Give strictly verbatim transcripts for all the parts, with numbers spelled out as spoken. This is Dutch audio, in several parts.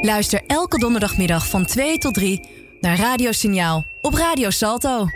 Luister elke donderdagmiddag van twee tot drie naar Radiosignaal op Radio Salto.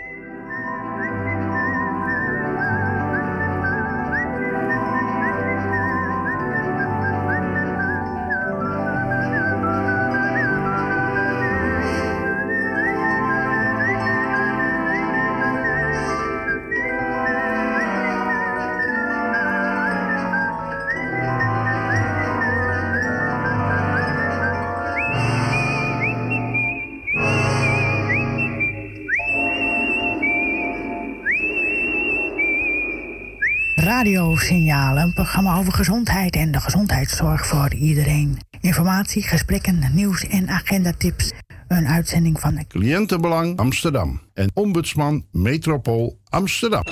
Radiosignaal, een programma over gezondheid en de gezondheidszorg voor iedereen. Informatie, gesprekken, nieuws en agendatips. Een uitzending van Cliëntenbelang Amsterdam en Ombudsman Metropool Amsterdam.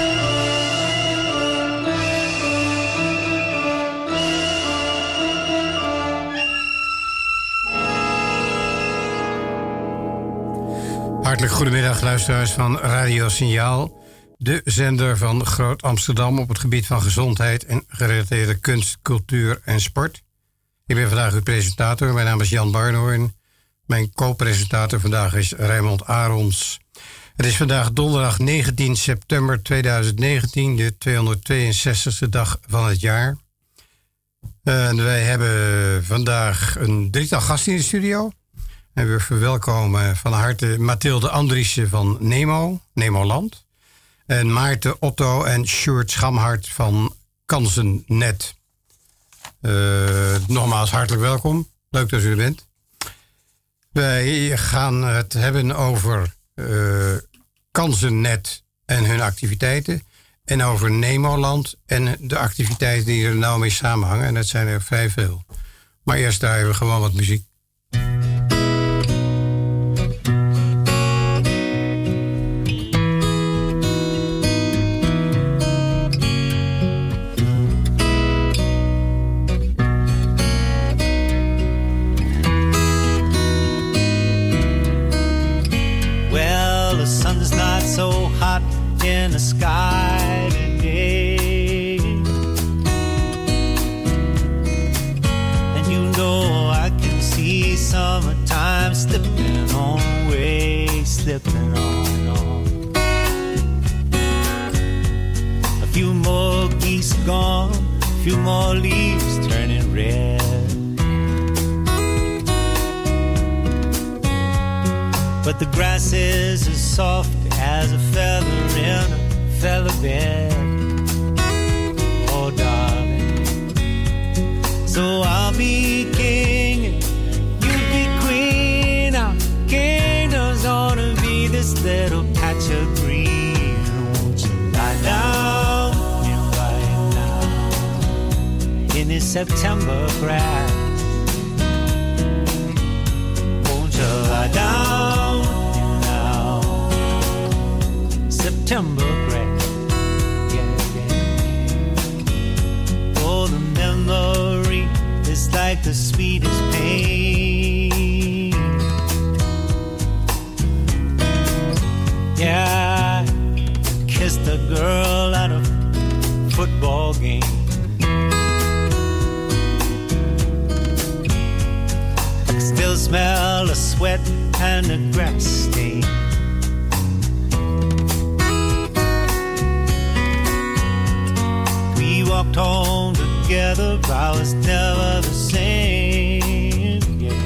Hartelijk goedemiddag, luisteraars van Radiosignaal. De zender van Groot Amsterdam op het gebied van gezondheid en gerelateerde kunst, cultuur en sport. Ik ben vandaag uw presentator. Mijn naam is Jan Barnhoorn. Mijn co-presentator vandaag is Raymond Arons. Het is vandaag donderdag negentien september tweeduizend negentien, de tweehonderdtweeënzestigste dag van het jaar. En wij hebben vandaag een drietal gasten in de studio. En we verwelkomen van harte Mathilde Andriessen van Nemo, Nemoland. En Maarten Otto en Sjoerd Schamhart van Kansennet. Uh, nogmaals hartelijk welkom. Leuk dat u er bent. Wij gaan het hebben over uh, Kansennet en hun activiteiten. En over Nemoland en de activiteiten die er nou mee samenhangen. En dat zijn er vrij veel. Maar eerst draaien we gewoon wat muziek. So hot in the sky today, and you know I can see summertime slipping on away, slipping on on. A few more geese gone, a few more leaves turning red. But the grass is as soft as a feather in a feather bed. Oh, darling. So I'll be king and you be queen. Our kingdom's gonna be this little patch of green. Won't you lie down and lie down in this September grass? Won't you lie down? September grass, yeah, yeah. Oh, the memory is like the sweetest pain. Yeah, I kissed a girl at a football game. I can still smell the sweat and the grass stain. Walked home together, I was never the same, yeah.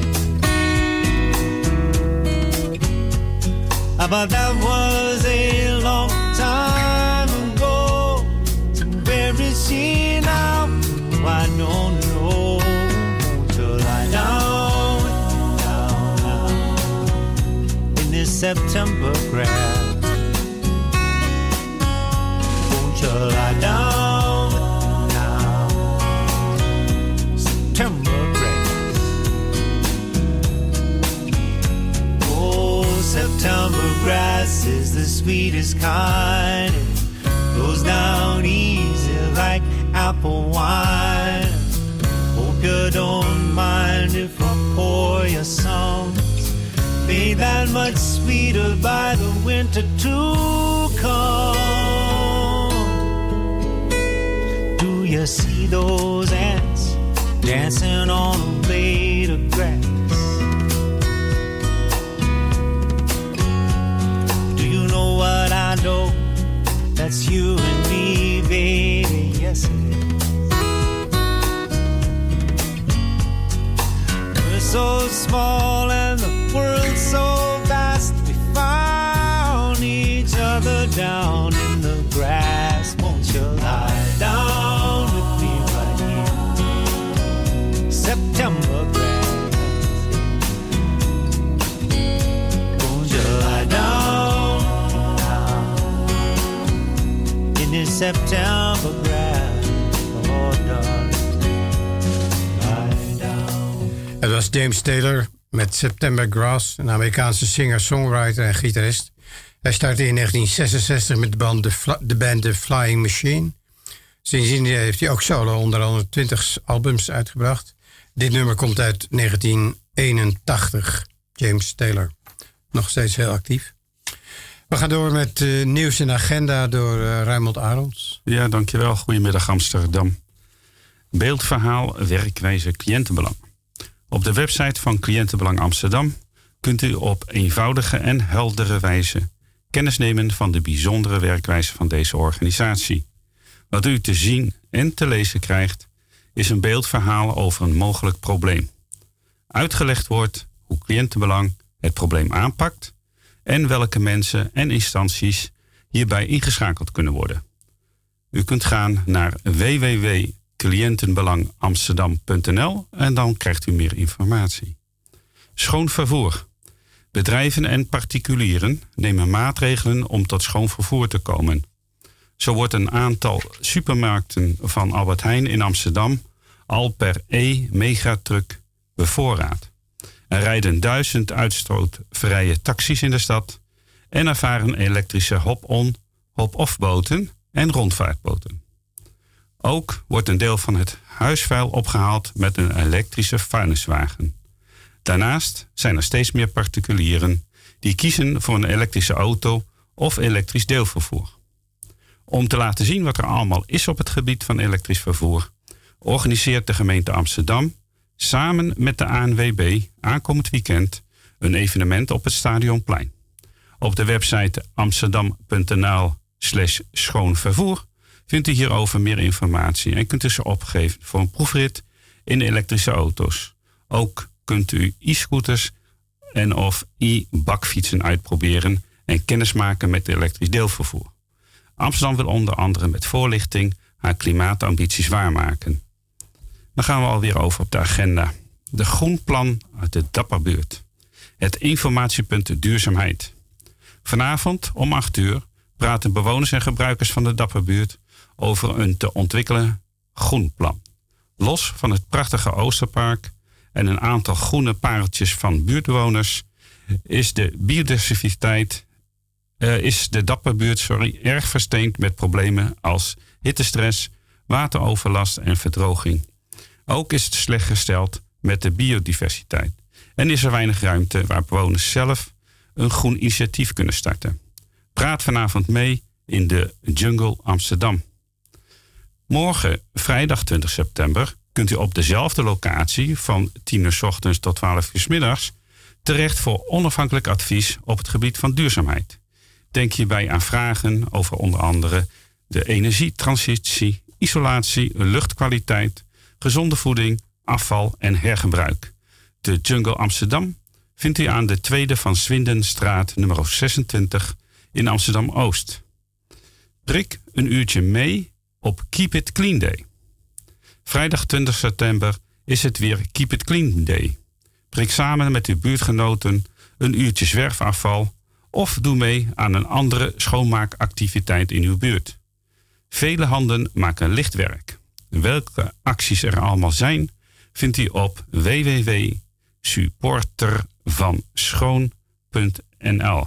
But that was a long time ago. So where is she now? I don't know. Till I down, down, down in this September grass. Won't you lie down? September grass. Oh, September grass is the sweetest kind. It goes down easy like apple wine. Hope you don't mind if I pour you some. Made that much sweeter by the winter to come. Do you see those ants dancing on a blade of grass? That's you and me, baby, yes it is. We're so small and the world's so vast. We found each other down in the grass. Won't you lie down with me right here? September grass. Won't you lie down in this September grass? Oh, darling, lie down. Het was James Taylor met September Grass, een Amerikaanse singer, songwriter en gitarist. Hij startte in negentien zesenzestig met de band de, Fla- de band The Flying Machine. Sindsdien heeft hij ook solo onder andere twintig albums uitgebracht. Dit nummer komt uit negentien eenentachtig. James Taylor. Nog steeds heel actief. We gaan door met uh, nieuws en agenda door uh, Raymond Arons. Ja, dankjewel. Goedemiddag Amsterdam. Beeldverhaal, werkwijze, cliëntenbelang. Op de website van Cliëntenbelang Amsterdam kunt u op eenvoudige en heldere wijze kennis nemen van de bijzondere werkwijze van deze organisatie. Wat u te zien en te lezen krijgt, is een beeldverhaal over een mogelijk probleem. Uitgelegd wordt hoe Cliëntenbelang het probleem aanpakt en welke mensen en instanties hierbij ingeschakeld kunnen worden. U kunt gaan naar w w w punt cliëntenbelang amsterdam punt n l en dan krijgt u meer informatie. Schoon vervoer. Bedrijven en particulieren nemen maatregelen om tot schoon vervoer te komen. Zo wordt een aantal supermarkten van Albert Heijn in Amsterdam al per e-megatruck bevoorraad. Er rijden duizend uitstootvrije taxis in de stad en er varen elektrische hop-on, hop-off boten en rondvaartboten. Ook wordt een deel van het huisvuil opgehaald met een elektrische vuilniswagen. Daarnaast zijn er steeds meer particulieren die kiezen voor een elektrische auto of elektrisch deelvervoer. Om te laten zien wat er allemaal is op het gebied van elektrisch vervoer, organiseert de gemeente Amsterdam samen met de A N W B aankomend weekend een evenement op het Stadionplein. Op de website amsterdam punt n l slash schoonvervoer vindt u hierover meer informatie en kunt u ze opgeven voor een proefrit in elektrische auto's. Ook kunt u e-scooters en of e-bakfietsen uitproberen en kennismaken met elektrisch deelvervoer. Amsterdam wil onder andere met voorlichting haar klimaatambities waarmaken. Dan gaan we alweer over op de agenda. De Groenplan uit de Dapperbuurt. Het informatiepunt duurzaamheid. Vanavond om acht uur praten bewoners en gebruikers van de Dapperbuurt over een te ontwikkelen groenplan. Los van het prachtige Oosterpark en een aantal groene pareltjes van buurtbewoners is de biodiversiteit, uh, is de Dapperbuurt sorry, erg versteend met problemen als hittestress, wateroverlast en verdroging. Ook is het slecht gesteld met de biodiversiteit en is er weinig ruimte waar bewoners zelf een groen initiatief kunnen starten. Praat vanavond mee in de Jungle Amsterdam. Morgen, vrijdag twintig september, kunt u op dezelfde locatie van tien uur 's ochtends tot twaalf uur 's middags terecht voor onafhankelijk advies op het gebied van duurzaamheid. Denk hierbij aan vragen over onder andere de energietransitie, isolatie, luchtkwaliteit, gezonde voeding, afval en hergebruik. De Jungle Amsterdam vindt u aan de Tweede van Swindenstraat nummer zesentwintig in Amsterdam-Oost. Prik een uurtje mee op Keep It Clean Day. Vrijdag twintig september is het weer Keep It Clean Day. Prik samen met uw buurtgenoten een uurtje zwerfafval of doe mee aan een andere schoonmaakactiviteit in uw buurt. Vele handen maken licht werk. Welke acties er allemaal zijn, vindt u op w w w punt supportervanschoon punt n l.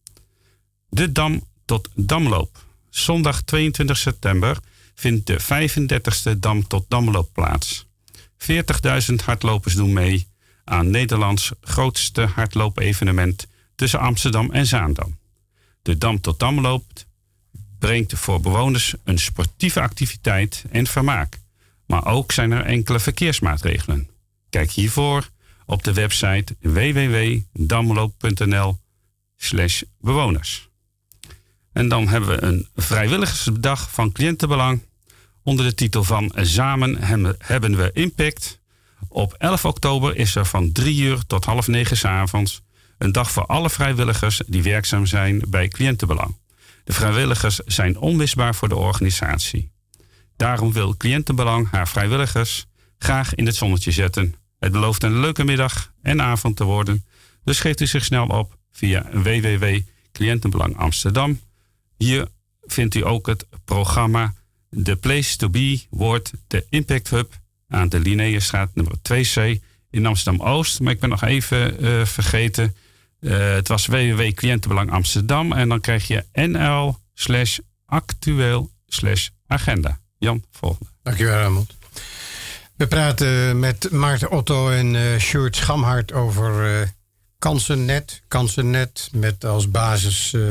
De Dam tot Damloop. Zondag tweeëntwintig september vindt de vijfendertigste Dam tot Damloop plaats. veertigduizend hardlopers doen mee aan Nederlands grootste hardloopevenement tussen Amsterdam en Zaandam. De Dam tot Damloop brengt voor bewoners een sportieve activiteit en vermaak. Maar ook zijn er enkele verkeersmaatregelen. Kijk hiervoor op de website w w w punt damloop punt n l slash bewoners. En dan hebben we een vrijwilligersdag van Cliëntenbelang onder de titel van Samen hebben we impact. Op elf oktober is er van drie uur tot half negen 's avonds een dag voor alle vrijwilligers die werkzaam zijn bij Cliëntenbelang. De vrijwilligers zijn onmisbaar voor de organisatie. Daarom wil Cliëntenbelang haar vrijwilligers graag in het zonnetje zetten. Het belooft een leuke middag en avond te worden. Dus geeft u zich snel op via w w w punt cliëntenbelang amsterdam. Hier vindt u ook het programma The Place to Be wordt de Impact Hub aan de Linnaeusstraat nummer twee C in Amsterdam-Oost. Maar ik ben nog even uh, vergeten. Uh, het was w w w punt cliëntenbelang amsterdam en dan krijg je nl slash actueel slash agenda. Jan, volgende. Dankjewel, Raymond. We praten met Maarten Otto en uh, Sjoerd Schamhart over uh, Kansennet. Kansennet met als basis uh,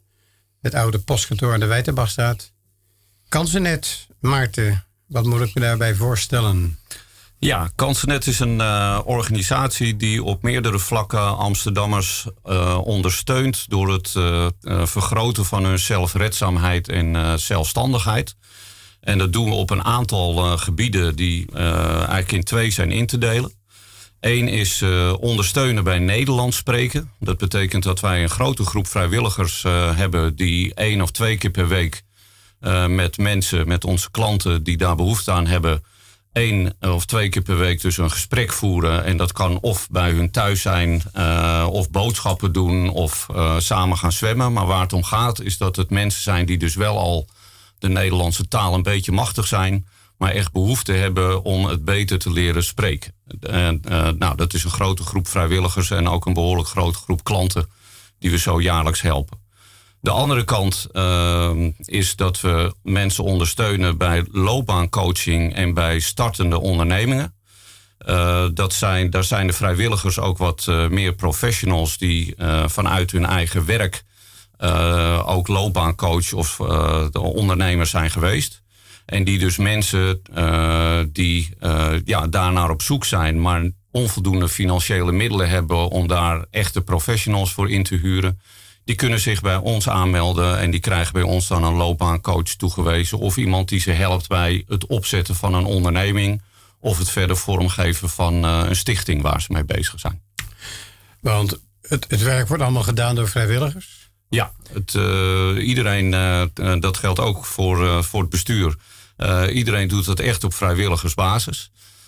het oude postkantoor aan de Wijterbachstraat. Kansennet, Maarten, wat moet ik me daarbij voorstellen? Ja, Kansennet is een uh, organisatie die op meerdere vlakken Amsterdammers uh, ondersteunt door het uh, uh, vergroten van hun zelfredzaamheid en uh, zelfstandigheid. En dat doen we op een aantal uh, gebieden die uh, eigenlijk in twee zijn in te delen. Eén is uh, ondersteunen bij Nederlands spreken. Dat betekent dat wij een grote groep vrijwilligers uh, hebben die één of twee keer per week uh, met mensen, met onze klanten die daar behoefte aan hebben, één of twee keer per week dus een gesprek voeren. En dat kan of bij hun thuis zijn, uh, of boodschappen doen, of uh, samen gaan zwemmen. Maar waar het om gaat is dat het mensen zijn die dus wel al de Nederlandse taal een beetje machtig zijn, maar echt behoefte hebben om het beter te leren spreken. En, uh, nou, dat is een grote groep vrijwilligers en ook een behoorlijk grote groep klanten die we zo jaarlijks helpen. De andere kant uh, is dat we mensen ondersteunen bij loopbaancoaching en bij startende ondernemingen. Uh, dat zijn, daar zijn de vrijwilligers ook wat uh, meer professionals die uh, vanuit hun eigen werk uh, ook loopbaancoach of uh, de ondernemers zijn geweest. En die dus mensen uh, die uh, ja, daarnaar op zoek zijn, maar onvoldoende financiële middelen hebben om daar echte professionals voor in te huren, die kunnen zich bij ons aanmelden en die krijgen bij ons dan een loopbaancoach toegewezen of iemand die ze helpt bij het opzetten van een onderneming of het verder vormgeven van uh, een stichting waar ze mee bezig zijn. Want het, het werk wordt allemaal gedaan door vrijwilligers? Ja, het, uh, iedereen, uh, dat geldt ook voor, uh, voor het bestuur. Uh, iedereen doet dat echt op vrijwilligersbasis.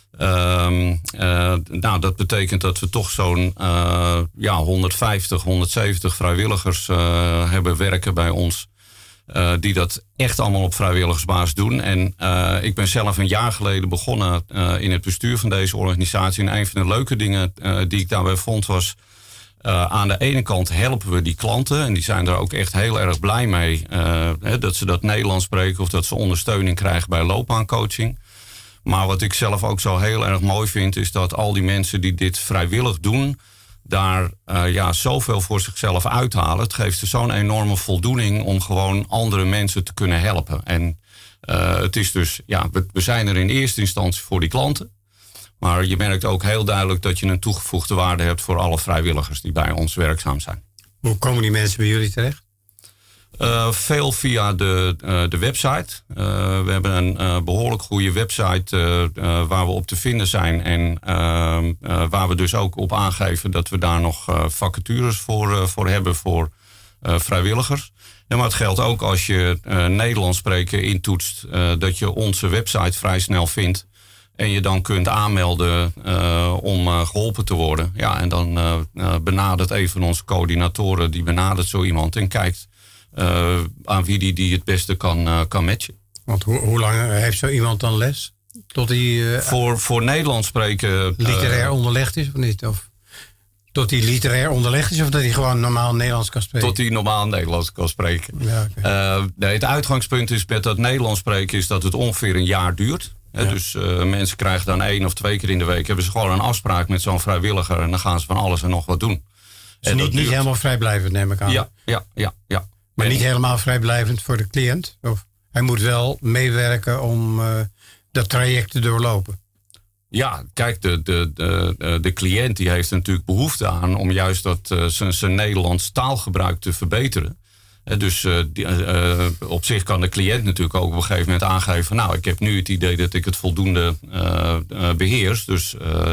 Uh, uh, nou, dat betekent dat we toch zo'n uh, ja, honderdvijftig, honderdzeventig vrijwilligers uh, hebben werken bij ons. Uh, die dat echt allemaal op vrijwilligersbasis doen. En uh, ik ben zelf een jaar geleden begonnen uh, in het bestuur van deze organisatie. En een van de leuke dingen uh, die ik daarbij vond was, Uh, aan de ene kant helpen we die klanten en die zijn er ook echt heel erg blij mee uh, hè, dat ze dat Nederlands spreken of dat ze ondersteuning krijgen bij loopbaancoaching. Maar wat ik zelf ook zo heel erg mooi vind is dat al die mensen die dit vrijwillig doen, daar uh, ja, zoveel voor zichzelf uithalen. Het geeft ze zo'n enorme voldoening om gewoon andere mensen te kunnen helpen. En uh, het is dus, ja, we, we zijn er in eerste instantie voor die klanten. Maar je merkt ook heel duidelijk dat je een toegevoegde waarde hebt voor alle vrijwilligers die bij ons werkzaam zijn. Hoe komen die mensen bij jullie terecht? Uh, veel via de, uh, de website. Uh, we hebben een uh, behoorlijk goede website uh, uh, waar we op te vinden zijn. En uh, uh, waar we dus ook op aangeven dat we daar nog uh, vacatures voor, uh, voor hebben voor uh, vrijwilligers. En maar het geldt ook als je uh, Nederlands spreken intoetst, uh, dat je onze website vrij snel vindt. En je dan kunt aanmelden uh, om uh, geholpen te worden. Ja, en dan uh, uh, benadert een van onze coördinatoren, die benadert zo iemand en kijkt uh, aan wie die, die het beste kan, uh, kan matchen. Want hoe, hoe lang heeft zo iemand dan les? Tot hij uh, voor, voor Nederlands spreken literair uh, onderlegd is of niet? Of tot hij literair onderlegd is of dat hij gewoon normaal Nederlands kan spreken? Tot hij normaal Nederlands kan spreken. Ja, okay. uh, nee, het uitgangspunt is met dat Nederlands spreken is dat het ongeveer een jaar duurt. Ja. Dus uh, mensen krijgen dan één of twee keer in de week hebben ze gewoon een afspraak met zo'n vrijwilliger en dan gaan ze van alles en nog wat doen. Dus en niet, niet helemaal vrijblijvend, neem ik aan. Ja, ja, ja, ja. Maar en niet helemaal vrijblijvend voor de cliënt? Of hij moet wel meewerken om uh, dat traject te doorlopen? Ja, kijk, de, de, de, de cliënt die heeft natuurlijk behoefte aan om juist dat uh, zijn, zijn Nederlands taalgebruik te verbeteren. Uh, dus uh, die, uh, op zich kan de cliënt natuurlijk ook op een gegeven moment aangeven... nou, ik heb nu het idee dat ik het voldoende uh, uh, beheers. Dus uh,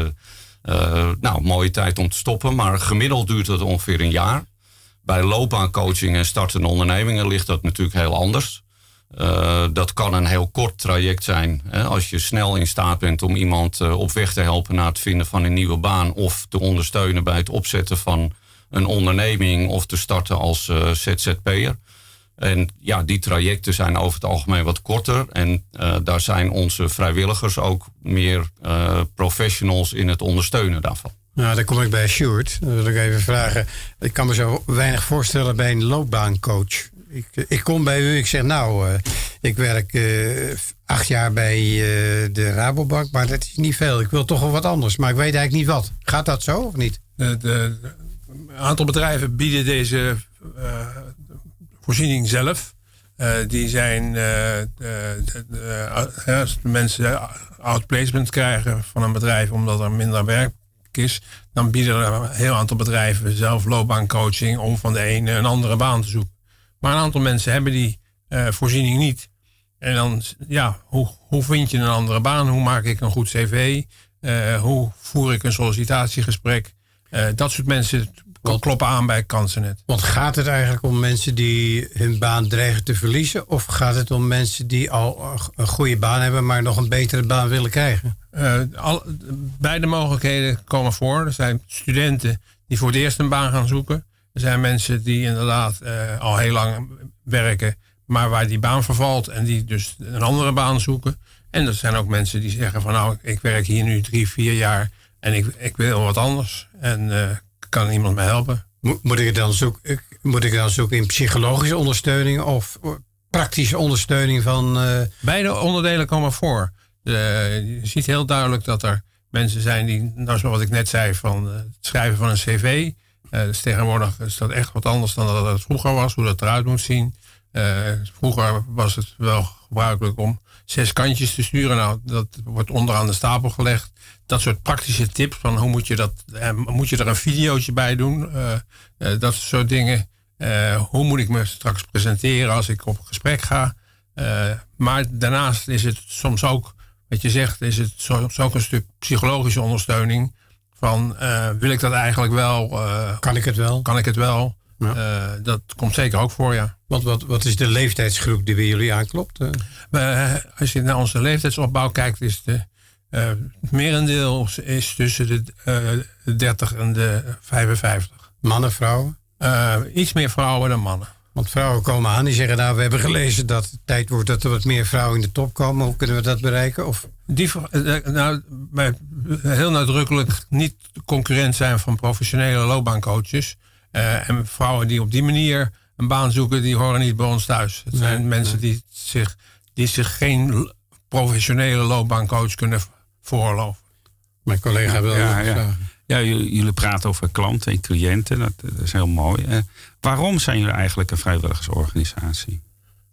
uh, nou, mooie tijd om te stoppen. Maar gemiddeld duurt het ongeveer een jaar. Bij loopbaancoaching en startende ondernemingen ligt dat natuurlijk heel anders. Uh, dat kan een heel kort traject zijn. Hè, als je snel in staat bent om iemand uh, op weg te helpen... naar het vinden van een nieuwe baan... of te ondersteunen bij het opzetten van een onderneming... of te starten als uh, Z Z P'er. En ja, die trajecten zijn over het algemeen wat korter. En uh, daar zijn onze vrijwilligers ook meer uh, professionals in het ondersteunen daarvan. Nou, dan kom ik bij Sjoerd. Dan wil ik even vragen. Ik kan me zo weinig voorstellen bij een loopbaancoach. Ik, ik kom bij u, ik zeg nou, uh, ik werk uh, acht jaar bij uh, de Rabobank, maar dat is niet veel. Ik wil toch wel wat anders, maar ik weet eigenlijk niet wat. Gaat dat zo of niet? De, de, een aantal bedrijven bieden deze uh, voorziening zelf. Uh, die zijn, uh, de, de, de, als de mensen outplacement krijgen van een bedrijf omdat er minder werk is, dan bieden er een heel aantal bedrijven zelf loopbaancoaching om van de ene een andere baan te zoeken. Maar een aantal mensen hebben die uh, voorziening niet. En dan, ja, hoe, hoe vind je een andere baan? Hoe maak ik een goed cv? Uh, hoe voer ik een sollicitatiegesprek? Uh, dat soort mensen kloppen aan bij Kansennet. Want gaat het eigenlijk om mensen die hun baan dreigen te verliezen? Of gaat het om mensen die al een goede baan hebben, maar nog een betere baan willen krijgen? Uh, al, beide mogelijkheden komen voor. Er zijn studenten die voor het eerst een baan gaan zoeken. Er zijn mensen die inderdaad uh, al heel lang werken, maar waar die baan vervalt en die dus een andere baan zoeken. En er zijn ook mensen die zeggen van nou, ik werk hier nu drie, vier jaar en ik, ik wil wat anders. En uh, kan iemand mij helpen? Mo- moet ik het dan zoeken, moet ik dan zoeken in psychologische ondersteuning of praktische ondersteuning van... Uh... Beide onderdelen komen voor. Uh, je ziet heel duidelijk dat er mensen zijn die, nou zoals ik net zei, van uh, het schrijven van een cv... Uh, dus tegenwoordig is dat echt wat anders dan dat het vroeger was, hoe dat eruit moet zien. Uh, vroeger was het wel gebruikelijk om zes kantjes te sturen. Nou, dat wordt onderaan de stapel gelegd. Dat soort praktische tips van hoe moet je dat, uh, moet je er een videootje bij doen? Uh, uh, dat soort dingen. Uh, hoe moet ik me straks presenteren als ik op gesprek ga? Uh, maar daarnaast is het soms ook, wat je zegt, is het soms ook een stuk psychologische ondersteuning. Van, uh, wil ik dat eigenlijk wel? Uh, kan ik het wel? Kan ik het wel? Ja. Uh, dat komt zeker ook voor, ja. Wat, wat, wat is de leeftijdsgroep die bij jullie aanklopt? Uh? Uh, als je naar onze leeftijdsopbouw kijkt, is de uh, merendeel is tussen de uh, dertig en de vijfenvijftig. Mannen, vrouwen? Uh, iets meer vrouwen dan mannen. Want vrouwen komen aan die zeggen, nou, we hebben gelezen dat het tijd wordt dat er wat meer vrouwen in de top komen. Hoe kunnen we dat bereiken? Of... Die, nou, wij heel nadrukkelijk niet concurrent zijn van professionele loopbaancoaches. Uh, en vrouwen die op die manier een baan zoeken, die horen niet bij ons thuis. Het zijn nee, mensen nee. die, zich, die zich geen professionele loopbaancoach kunnen veroorloven. Mijn collega wil ja, ja, ja. ja, jullie praten over klanten en cliënten. Dat, dat is heel mooi. Uh, waarom zijn jullie eigenlijk een vrijwilligersorganisatie?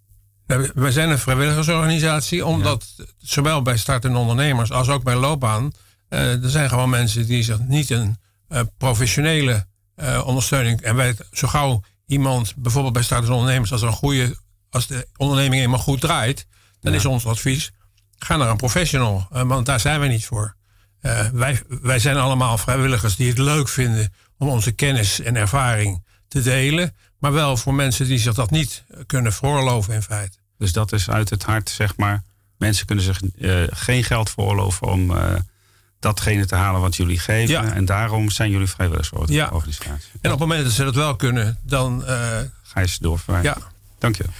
Wij zijn een vrijwilligersorganisatie omdat ja. zowel bij startende ondernemers als ook bij loopbaan, uh, er zijn gewoon mensen die zich niet een uh, professionele uh, ondersteuning. En wij, zo gauw iemand bijvoorbeeld bij startende ondernemers, als er een goede, als de onderneming eenmaal goed draait, dan ja. is ons advies: ga naar een professional, uh, want daar zijn wij niet voor. Uh, wij, wij zijn allemaal vrijwilligers die het leuk vinden om onze kennis en ervaring te delen, maar wel voor mensen die zich dat niet kunnen veroorloven in feite. Dus dat is uit het hart, zeg maar. Mensen kunnen zich uh, geen geld veroorloven om uh, datgene te halen wat jullie geven. Ja. En daarom zijn jullie vrijwilligersorganisatie. Ja. En op het moment dat ze dat wel kunnen, dan uh, ga je ze doorverwijzen. Ja. Dank je.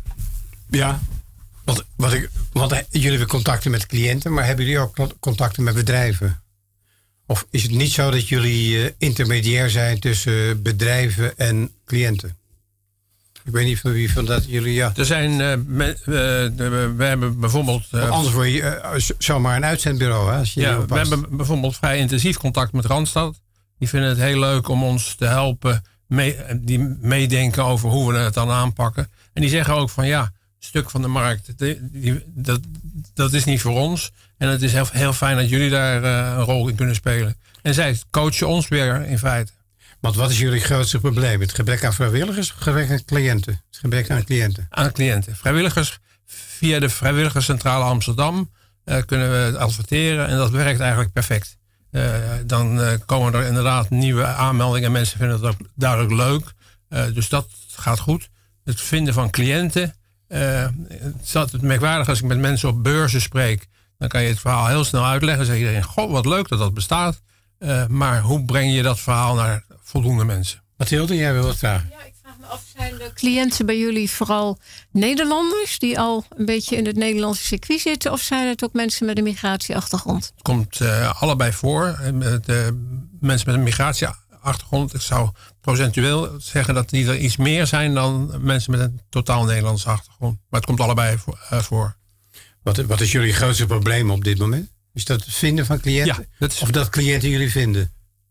Ja, want, wat ik, want jullie hebben contacten met cliënten, maar hebben jullie ook contacten met bedrijven? Of is het niet zo dat jullie uh, intermediair zijn tussen bedrijven en cliënten? Ik weet niet van wie van dat jullie, ja. Er zijn, uh, me, uh, we hebben bijvoorbeeld... Uh, anders word je uh, zomaar een uitzendbureau, hè? Als je ja, we hebben bijvoorbeeld vrij intensief contact met Randstad. Die vinden het heel leuk om ons te helpen, mee, die meedenken over hoe we het dan aanpakken. En die zeggen ook van ja, een stuk van de markt, die, die, dat, dat is niet voor ons. En het is heel, heel fijn dat jullie daar uh, een rol in kunnen spelen. En zij coachen ons weer in feite. Want wat is jullie grootste probleem? Het gebrek aan vrijwilligers of het gebrek aan cliënten? Het gebrek aan cliënten. Aan cliënten. Vrijwilligers, via de Vrijwilligerscentrale Amsterdam uh, kunnen we adverteren en dat werkt eigenlijk perfect. Uh, dan uh, komen er inderdaad nieuwe aanmeldingen. Mensen vinden het ook duidelijk leuk. Uh, dus dat gaat goed. Het vinden van cliënten. Uh, het is altijd merkwaardig als ik met mensen op beurzen spreek. Dan kan je het verhaal heel snel uitleggen. Dan zegt iedereen, goh, wat leuk dat dat bestaat. Uh, maar hoe breng je dat verhaal naar voldoende mensen? Mathilde, jij wil wat vragen? Ja, ik vraag me af, zijn de cliënten bij jullie vooral Nederlanders die al een beetje in het Nederlandse circuit zitten? Of zijn het ook mensen met een migratieachtergrond? Het komt uh, allebei voor. De mensen met een migratieachtergrond, ik zou procentueel zeggen dat die er iets meer zijn dan mensen met een totaal Nederlandse achtergrond. Maar het komt allebei voor. Uh, voor. Wat, wat is jullie grootste probleem op dit moment? Is dat het vinden van cliënten? Ja, dat is... Of dat cliënten jullie vinden?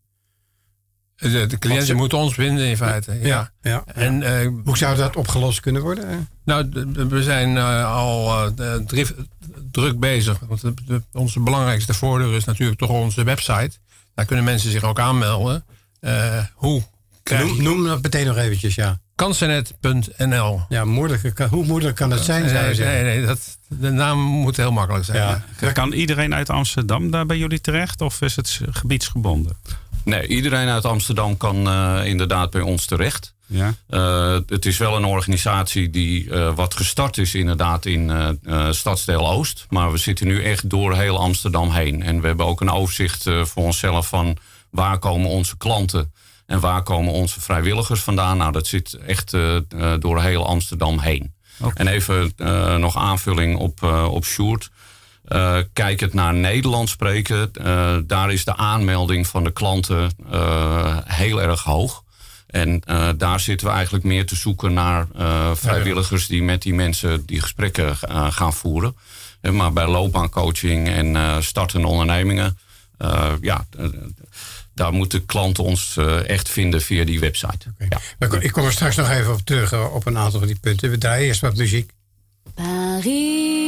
De, de cliënten ze... moeten ons vinden in feite. Ja. ja, ja. En, uh, hoe zou dat opgelost kunnen worden? Nou, de, de, we zijn uh, al uh, drif, druk bezig. Want de, de, onze belangrijkste voordeur is natuurlijk toch onze website. Daar kunnen mensen zich ook aanmelden. Uh, hoe noem, noem dat meteen nog eventjes, ja. Kansenet punt n l. Ja, moeilijk, hoe moeilijk kan het zijn, zou je zeggen? Nee, nee, dat, de naam moet heel makkelijk zijn. Ja. Ja. Kan iedereen uit Amsterdam daar bij jullie terecht? Of is het gebiedsgebonden? Nee, iedereen uit Amsterdam kan uh, inderdaad bij ons terecht. Ja. Uh, het is wel een organisatie die uh, wat gestart is inderdaad in uh, uh, Stadsdeel Oost. Maar we zitten nu echt door heel Amsterdam heen. En we hebben ook een overzicht uh, voor onszelf van waar komen onze klanten en waar komen onze vrijwilligers vandaan. Nou, dat zit echt uh, uh, door heel Amsterdam heen. Okay. En even uh, nog aanvulling op, uh, op Sjoerd. Uh, kijk het naar Nederland spreken. Uh, daar is de aanmelding van de klanten uh, heel erg hoog. En uh, daar zitten we eigenlijk meer te zoeken naar uh, vrijwilligers die met die mensen die gesprekken uh, gaan voeren. Uh, maar bij loopbaancoaching en uh, startende ondernemingen, uh, ja, uh, daar moeten klanten ons uh, echt vinden via die website. Okay. Ja. Ik kom er straks nog even op terug uh, op een aantal van die punten. We draaien eerst wat muziek. Paris,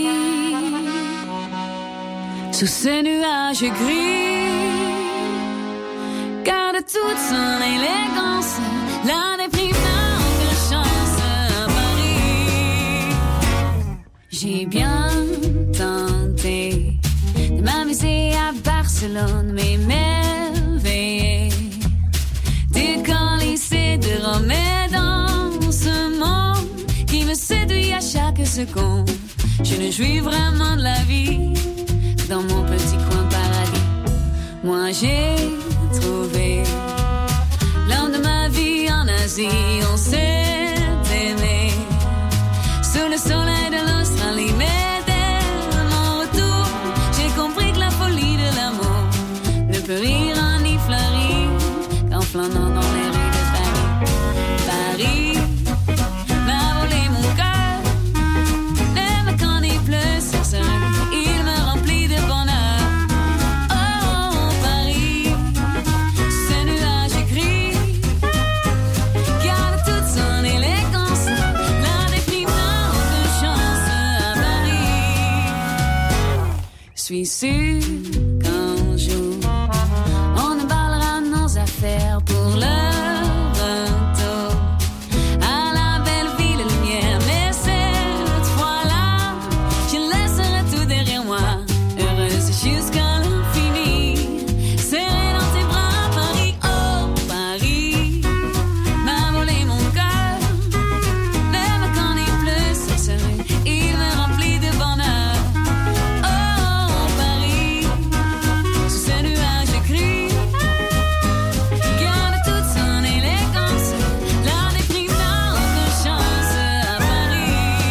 sous ces nuages gris, garde toute son élégance, la déprime n'a aucune chance à Paris. J'ai bien tenté de m'amuser à Barcelone, mais merveilleux du lycée de Rome et dans ce monde qui me séduit à chaque seconde. Je ne jouis vraiment de la vie dans mon petit coin paradis. Moi j'ai trouvé l'homme de ma vie en Asie. On s'est aimé sous le soleil de l'Australie. Mais dès mon retour, j'ai compris que la folie de l'amour ne peut rire ni fleurir qu'en flânant dans les rues de Paris. Paris m'a volé mon cœur, même quand il pleut sur ce rue, il me remplit de bonheur. Oh Paris, ce nuage gris qui a toute son élégance, la déprime n'a aucune chance à Paris. Je suis sûre qu'un jour on emballera nos affaires pour le retour à la belle ville lumière. Mais cette fois-là, je laisserai tout derrière moi, heureuse jusqu'à l'infini, serrée dans tes bras, Paris. Oh Paris m'a volé mon cœur, même quand il pleut sur ce rue, il me remplit de bonheur. Oh Paris, sous ce nuage gris, garde toute son élégance, la déprime n'a aucune chance à Paris.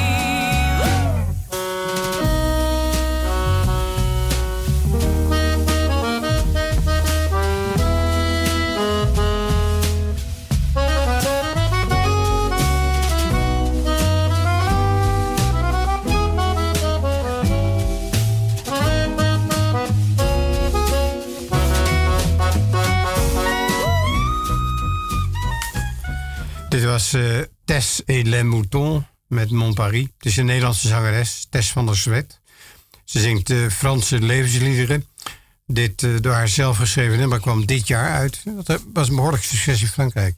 Dit was uh, Tess et les Moutons met Mon Paris. Het is een Nederlandse zangeres, Tess van der Zwet. Ze zingt uh, Franse levensliederen. Dit uh, door haar zelf geschreven nummer kwam dit jaar uit. Dat was een behoorlijk succes in Frankrijk.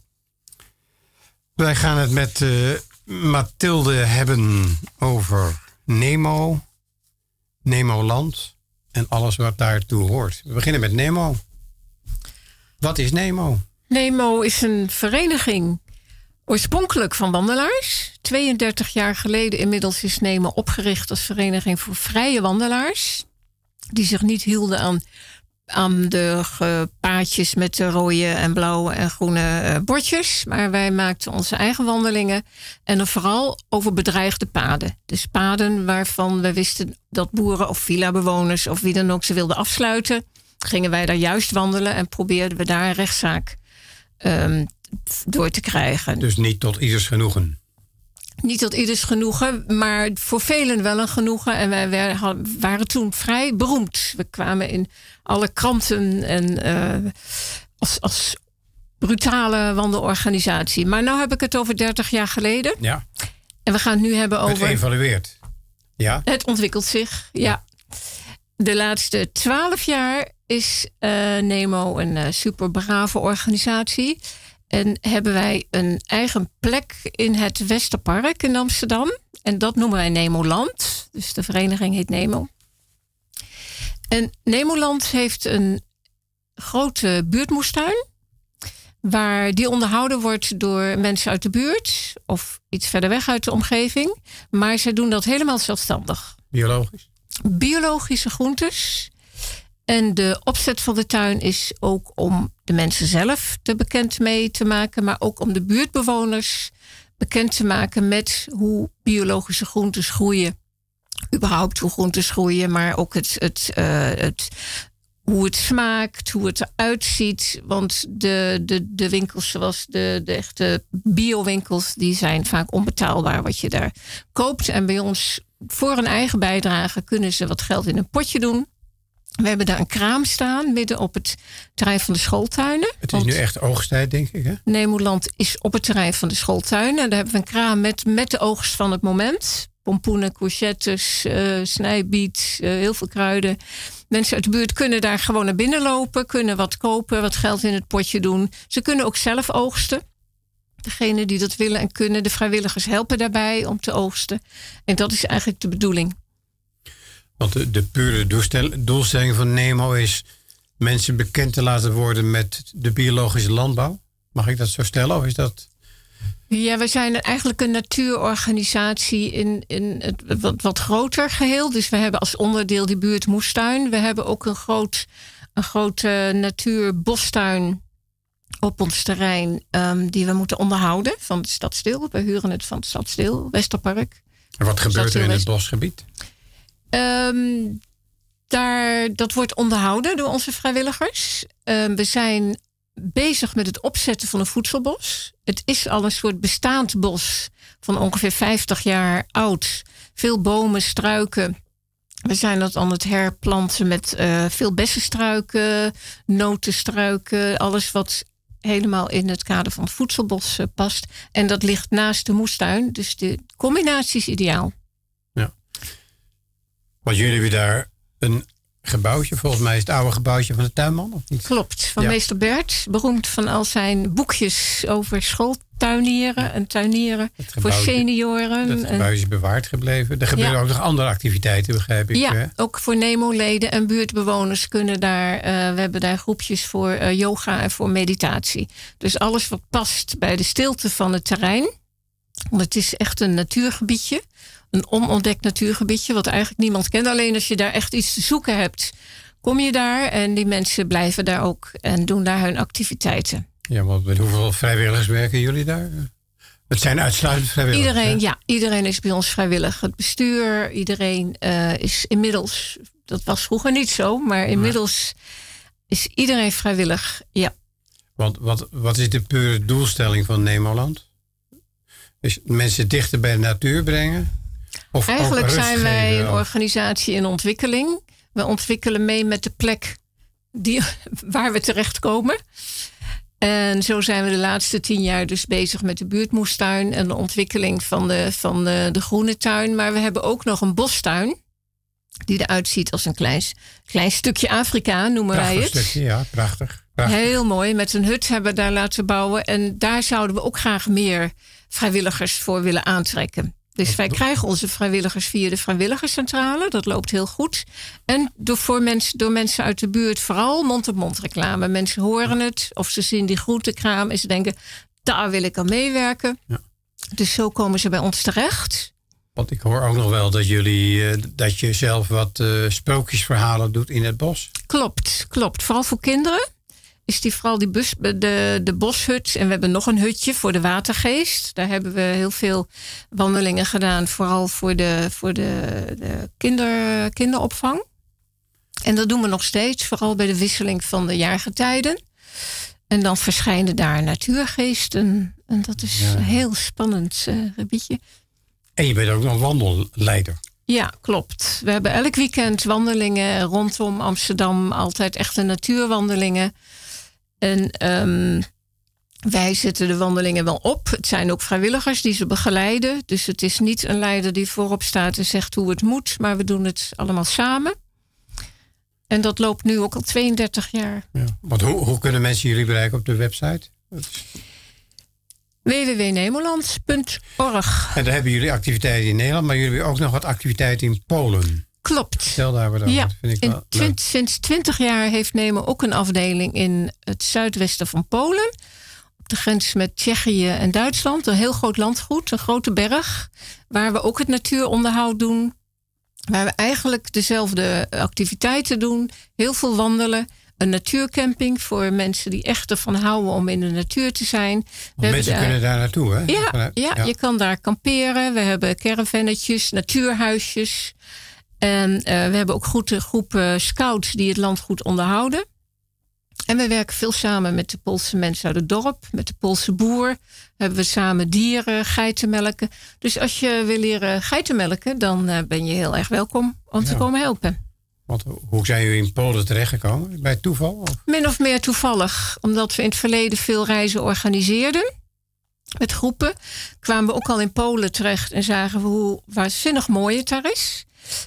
Wij gaan het met uh, Mathilde hebben over Nemo, Nemoland en alles wat daartoe hoort. We beginnen met Nemo. Wat is Nemo? Nemo is een vereniging oorspronkelijk van wandelaars. tweeëndertig jaar geleden inmiddels is Nemo opgericht als vereniging voor vrije wandelaars. Die zich niet hielden aan, aan de uh, paadjes met de rode en blauwe en groene uh, bordjes. Maar wij maakten onze eigen wandelingen. En dan vooral over bedreigde paden. Dus paden waarvan we wisten dat boeren of villa-bewoners of wie dan ook ze wilden afsluiten. Gingen wij daar juist wandelen en probeerden we daar een rechtszaak um, door te krijgen. Dus niet tot ieders genoegen? Niet tot ieders genoegen, maar voor velen wel een genoegen. En wij waren toen vrij beroemd. We kwamen in alle kranten en uh, als, als brutale wandelorganisatie. Maar nu heb ik het over dertig jaar geleden. Ja. En we gaan het nu hebben over... Het evalueert. Ja. Het ontwikkelt zich, ja. ja. De laatste twaalf jaar is uh, Nemo een uh, super brave organisatie. En hebben wij een eigen plek in het Westerpark in Amsterdam. En dat noemen wij Nemoland. Dus de vereniging heet Nemo. En Nemoland heeft een grote buurtmoestuin. Waar die onderhouden wordt door mensen uit de buurt. Of iets verder weg uit de omgeving. Maar ze doen dat helemaal zelfstandig. Biologisch? Biologische groentes. En de opzet van de tuin is ook om de mensen zelf er bekend mee te maken. Maar ook om de buurtbewoners bekend te maken met hoe biologische groentes groeien. Überhaupt hoe groentes groeien, maar ook het, het, uh, het, hoe het smaakt, hoe het eruit ziet. Want de, de, de winkels zoals de, de echte biowinkels, die zijn vaak onbetaalbaar wat je daar koopt. En bij ons voor een eigen bijdrage kunnen ze wat geld in een potje doen. We hebben daar een kraam staan midden op het terrein van de schooltuinen. Het is nu echt oogsttijd, denk ik, hè? Nemoland is op het terrein van de schooltuinen. En daar hebben we een kraam met, met de oogst van het moment. Pompoenen, courgettes, uh, snijbiet, uh, heel veel kruiden. Mensen uit de buurt kunnen daar gewoon naar binnen lopen. Kunnen wat kopen, wat geld in het potje doen. Ze kunnen ook zelf oogsten. Degenen die dat willen en kunnen. De vrijwilligers helpen daarbij om te oogsten. En dat is eigenlijk de bedoeling. Want de, de pure doelstel, doelstelling van Nemo is mensen bekend te laten worden met de biologische landbouw. Mag ik dat zo stellen? Of is dat... Ja, we zijn eigenlijk een natuurorganisatie in, in het wat, wat groter geheel. Dus we hebben als onderdeel die buurtmoestuin. We hebben ook een, groot, een grote natuurbostuin op ons terrein um, die we moeten onderhouden van het Stadsdeel. We huren het van het Stadsdeel, Westerpark. En wat gebeurt er in het bosgebied? Um, daar, dat wordt onderhouden door onze vrijwilligers. Um, we zijn bezig met het opzetten van een voedselbos. Het is al een soort bestaand bos van ongeveer vijftig jaar oud. Veel bomen, struiken. We zijn dat aan het herplanten met uh, veel bessenstruiken, notenstruiken. Alles wat helemaal in het kader van het voedselbos uh, past. En dat ligt naast de moestuin. Dus de combinatie is ideaal. Ja. Want jullie hebben daar een gebouwtje, volgens mij is het oude gebouwtje van de tuinman, of niet? Klopt, van ja. meester Bert. Beroemd van al zijn boekjes over schooltuinieren en tuinieren voor senioren. Dat gebouw is bewaard gebleven. Er gebeuren ja. ook nog andere activiteiten, begrijp ik. Ja, hè? ook voor Nemo-leden en buurtbewoners kunnen daar... Uh, we hebben daar groepjes voor uh, yoga en voor meditatie. Dus alles wat past bij de stilte van het terrein. Want het is echt een natuurgebiedje. Een onontdekt natuurgebiedje, wat eigenlijk niemand kent. Alleen als je daar echt iets te zoeken hebt, kom je daar. En die mensen blijven daar ook en doen daar hun activiteiten. Ja, want met hoeveel vrijwilligers werken jullie daar? Het zijn uitsluitend vrijwilligers. Iedereen, hè? ja, iedereen is bij ons vrijwillig. Het bestuur, iedereen uh, is inmiddels... Dat was vroeger niet zo, maar inmiddels is iedereen vrijwillig, ja. Want wat, wat is de pure doelstelling van Nemoland? Is mensen dichter bij de natuur brengen? Of Eigenlijk zijn wij geven, een of... organisatie in ontwikkeling. We ontwikkelen mee met de plek die, waar we terechtkomen. En zo zijn we de laatste tien jaar dus bezig met de buurtmoestuin en de ontwikkeling van de, van de, de groene tuin. Maar we hebben ook nog een bostuin. Die eruit ziet als een klein, klein stukje Afrika, noemen Prachtig wij het. Stukje, ja, prachtig. prachtig. Heel mooi. Met een hut hebben we daar laten bouwen. En daar zouden we ook graag meer vrijwilligers voor willen aantrekken. Dus wij krijgen onze vrijwilligers via de vrijwilligerscentrale. Dat loopt heel goed. En door, voor mensen, door mensen uit de buurt, vooral mond-op-mond reclame. Mensen horen het of ze zien die groentekraam en ze denken, daar wil ik aan meewerken. Ja. Dus zo komen ze bij ons terecht. Want ik hoor ook nog wel dat jullie uh, dat je zelf wat uh, sprookjesverhalen doet in het bos. Klopt, klopt. Vooral voor kinderen is die vooral die bus, de, de boshut. En we hebben nog een hutje voor de watergeest. Daar hebben we heel veel wandelingen gedaan. Vooral voor de, voor de, de kinder, kinderopvang. En dat doen we nog steeds. Vooral bij de wisseling van de jaargetijden. En dan verschijnen daar natuurgeesten. En dat is ja. een heel spannend uh, gebiedje. En je bent ook nog wandelleider. Ja, klopt. We hebben elk weekend wandelingen rondom Amsterdam. Altijd echte natuurwandelingen. En um, wij zetten de wandelingen wel op. Het zijn ook vrijwilligers die ze begeleiden. Dus het is niet een leider die voorop staat en zegt hoe het moet. Maar we doen het allemaal samen. En dat loopt nu ook al tweeëndertig jaar. Ja. Want hoe, hoe kunnen mensen jullie bereiken op de website? w w w punt nemoland punt org. En daar hebben jullie activiteiten in Nederland, maar jullie hebben ook nog wat activiteiten in Polen. Klopt. Stel daar wat over. Ja, dat vind ik in wel twint, sinds twintig jaar heeft Nemo ook een afdeling in het zuidwesten van Polen. Op de grens met Tsjechië en Duitsland. Een heel groot landgoed, een grote berg. Waar we ook het natuuronderhoud doen. Waar we eigenlijk dezelfde activiteiten doen. Heel veel wandelen. Een natuurcamping voor mensen die echt ervan houden om in de natuur te zijn. We mensen daar, kunnen daar naartoe, hè? Ja, ja, ja, je kan daar kamperen. We hebben caravannetjes, natuurhuisjes. En uh, we hebben ook goede groepen scouts die het landgoed onderhouden. En we werken veel samen met de Poolse mensen uit het dorp. Met de Poolse boer hebben we samen dieren, geiten melken. Dus als je wil leren geiten melken, dan uh, ben je heel erg welkom om ja. te komen helpen. Want hoe zijn jullie in Polen terechtgekomen? Bij toeval? Of? Min of meer toevallig. Omdat we in het verleden veel reizen organiseerden. Met groepen. Kwamen we ook al in Polen terecht en zagen we hoe waanzinnig mooi het daar is.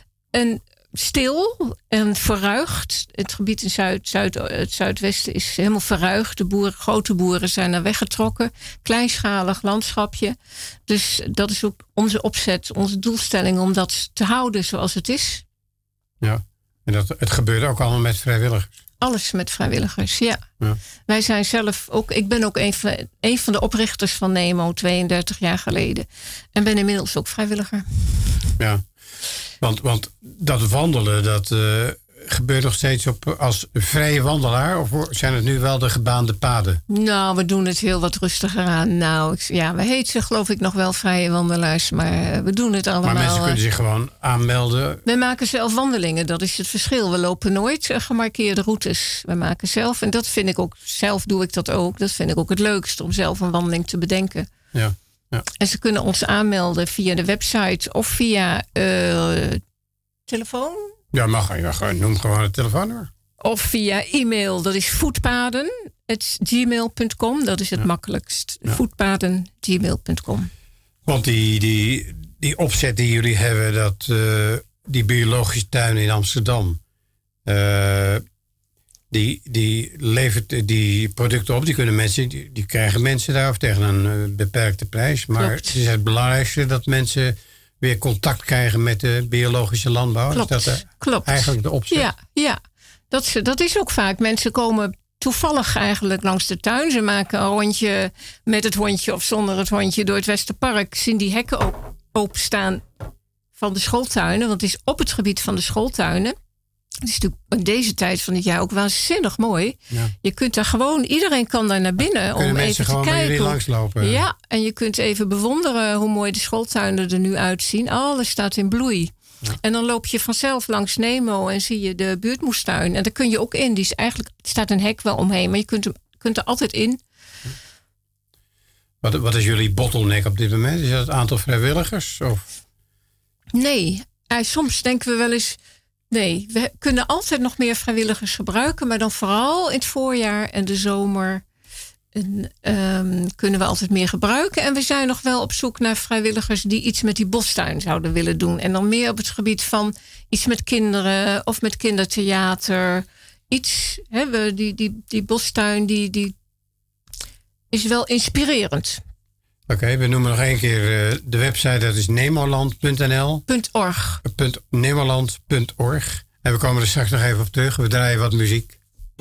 En stil en verruigd. Het gebied in Zuid, Zuid, het zuidwesten is helemaal verruigd. De boeren, grote boeren zijn er weggetrokken. Kleinschalig landschapje. Dus dat is ook onze opzet, onze doelstelling om dat te houden zoals het is. Ja, en dat, het gebeurt ook allemaal met vrijwilligers. Alles met vrijwilligers, ja. ja. Wij zijn zelf ook, ik ben ook een van, een van de oprichters van Nemo tweeëndertig jaar geleden. En ben inmiddels ook vrijwilliger. Ja. Want, want dat wandelen, dat uh, gebeurt nog steeds op als vrije wandelaar? Of zijn het nu wel de gebaande paden? Nou, we doen het heel wat rustiger aan. Nou, ik, ja, we heten geloof ik nog wel vrije wandelaars, maar uh, we doen het allemaal. Maar mensen kunnen zich gewoon aanmelden? We maken zelf wandelingen, dat is het verschil. We lopen nooit uh, gemarkeerde routes. We maken zelf, en dat vind ik ook, zelf doe ik dat ook. Dat vind ik ook het leukst, om zelf een wandeling te bedenken. Ja. Ja. En ze kunnen ons aanmelden via de website of via uh, telefoon. Ja, mag. Ja, noem gewoon het telefoonnummer. Of via e-mail, dat is voetpaden at gmail punt com. Dat is het ja. makkelijkst. Ja. voetpaden at gmail punt com. Want die, die, die opzet die jullie hebben, dat, uh, die biologische tuin in Amsterdam... Uh, Die, die levert die producten op, die kunnen mensen, die, die krijgen mensen daar of tegen een uh, beperkte prijs. Maar Klopt. Het is het belangrijkste dat mensen weer contact krijgen met de biologische landbouw. Klopt. Is dat uh, Klopt. eigenlijk de opzet? Ja, ja. Dat, dat is ook vaak. Mensen komen toevallig eigenlijk langs de tuin. Ze maken een rondje met het hondje of zonder het hondje door het Westerpark. Zien die hekken op, openstaan van de schooltuinen. Want het is op het gebied van de schooltuinen. Het is natuurlijk in deze tijd van het jaar ook waanzinnig mooi. Ja. Je kunt daar gewoon, iedereen kan daar naar binnen Kunnen om even te kijken. Langslopen. Ja, en je kunt even bewonderen hoe mooi de schooltuinen er nu uitzien. Alles staat in bloei. Ja. En dan loop je vanzelf langs Nemo en zie je de buurtmoestuin. En daar kun je ook in. Die is eigenlijk, er staat een hek wel omheen, maar je kunt, kunt er altijd in. Wat, wat is jullie bottleneck op dit moment? Is dat het aantal vrijwilligers? Of? Nee, eh, soms denken we wel eens... Nee, we kunnen altijd nog meer vrijwilligers gebruiken. Maar dan vooral in het voorjaar en de zomer En, um, kunnen we altijd meer gebruiken. En we zijn nog wel op zoek naar vrijwilligers die iets met die bostuin zouden willen doen. En dan meer op het gebied van iets met kinderen of met kindertheater. Iets, hè, we, die, die, die bostuin die, die is wel inspirerend. Oké, okay, we noemen nog één keer uh, de website. Dat is nemoland punt n l. .org. nemoland punt org. En we komen er straks nog even op terug. We draaien wat muziek.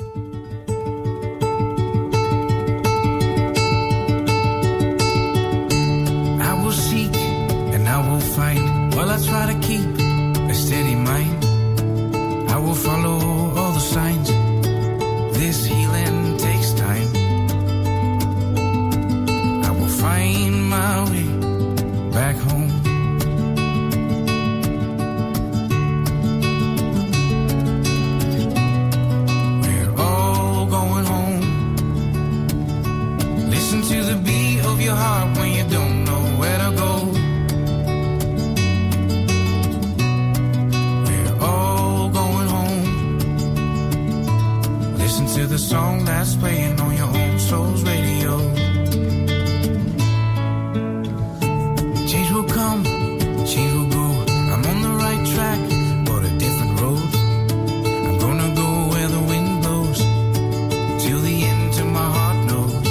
While I try to keep a steady mind, I will follow all the signs. This healing takes time. I will find my way back home. We're all going home. Listen to the beat of your heart when you don't know where to go. To the song that's playing on your own soul's radio. Change will come, change will go. I'm on the right track, but a different road. I'm gonna go where the wind blows, till the end, till my heart knows.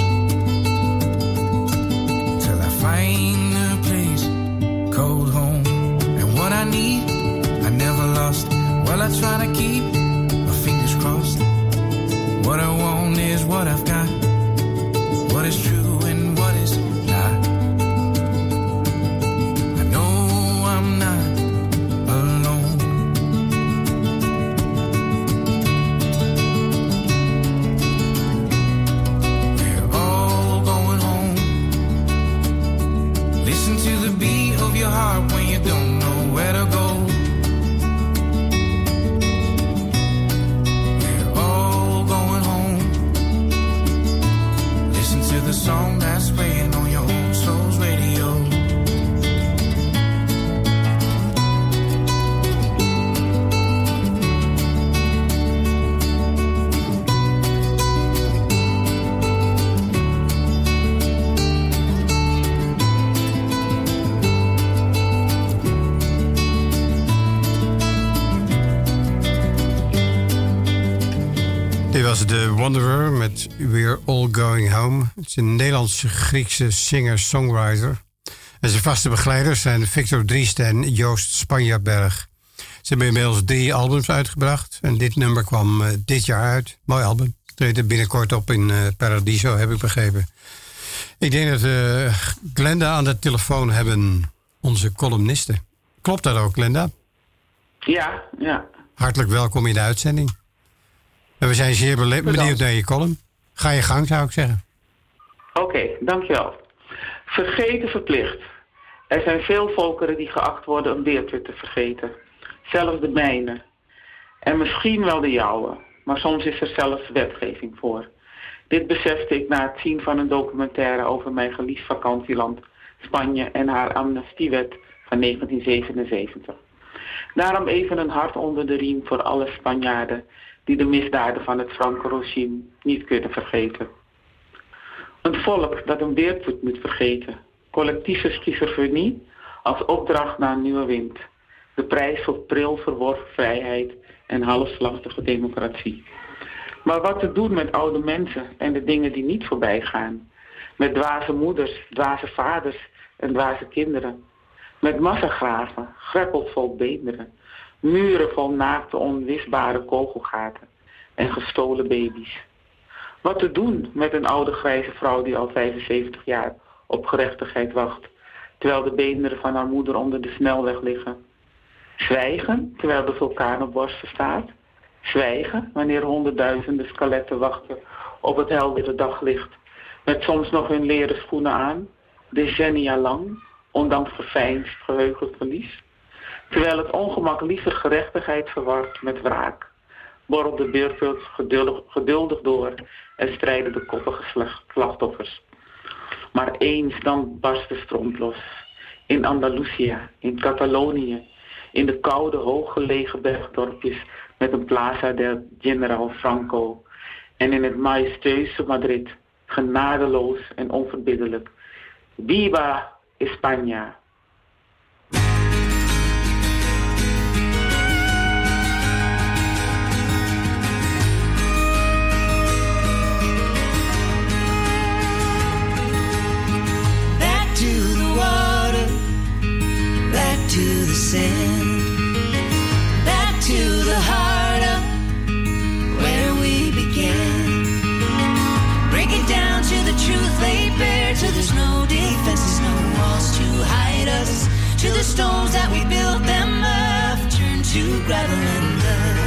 Till I find a place called home. And what I need, I never lost. Well, I try to keep my fingers crossed. What I want is what I've got. What is true and what is not. I know I'm not alone. We're all going home. Listen to the beat of your heart when you don't know where to go. The song that's playing on your own soul's radio. Dit was The Wanderer met We're All Going Home. Het is een Nederlandse-Griekse singer-songwriter. En zijn vaste begeleiders zijn Victor Driest en Joost Spanjaberg. Ze hebben inmiddels drie albums uitgebracht. En dit nummer kwam uh, dit jaar uit. Mooi album. Treedt binnenkort op in uh, Paradiso, heb ik begrepen. Ik denk dat we uh, Glenda aan de telefoon hebben. Onze columniste. Klopt dat ook, Glenda? Ja, ja. Hartelijk welkom in de uitzending. En we zijn zeer bele- benieuwd naar je column. Ga je gang, zou ik zeggen. Oké, okay, dankjewel. Vergeten verplicht. Er zijn veel volkeren die geacht worden een beerput te vergeten. Zelfs de mijne. En misschien wel de jouwe. Maar soms is er zelfs wetgeving voor. Dit besefte ik na het zien van een documentaire over mijn geliefd vakantieland Spanje en haar amnestiewet van negentien zevenenzeventig. Daarom even een hart onder de riem voor alle Spanjaarden die de misdaden van het Franco-regime niet kunnen vergeten. Een volk dat een beerput moet vergeten. Collectieve schizofrenie als opdracht naar een nieuwe wind. De prijs voor pril verworven vrijheid en halfslachtige democratie. Maar wat te doen met oude mensen en de dingen die niet voorbij gaan? Met dwaze moeders, dwaze vaders en dwaze kinderen. Met massagraven, greppels vol beenderen. Muren vol naakte, onwisbare kogelgaten en gestolen baby's. Wat te doen met een oude grijze vrouw die al vijfenzeventig jaar op gerechtigheid wacht, terwijl de beenderen van haar moeder onder de snelweg liggen? Zwijgen terwijl de vulkaan op borsten staat? Zwijgen wanneer honderdduizenden skeletten wachten op het heldere daglicht, met soms nog hun leren schoenen aan, decennia lang, ondanks geveinsd geheugenverlies? Terwijl het ongemak liever gerechtigheid verwart met wraak, borrelt de beerput geduldig, geduldig door en strijden de koppige slachtoffers. Maar eens dan barst de stront los. In Andalusia, in Catalonië, in de koude, hooggelegen bergdorpjes met een Plaza del General Franco en in het majestueuze Madrid genadeloos en onverbiddelijk. Viva España! Back to the water, back to the sand, back to the heart of where we began. Break it down to the truth laid bare, till there's no defenses, no walls to hide us, to the stones that we built them up, turn to gravel and dust.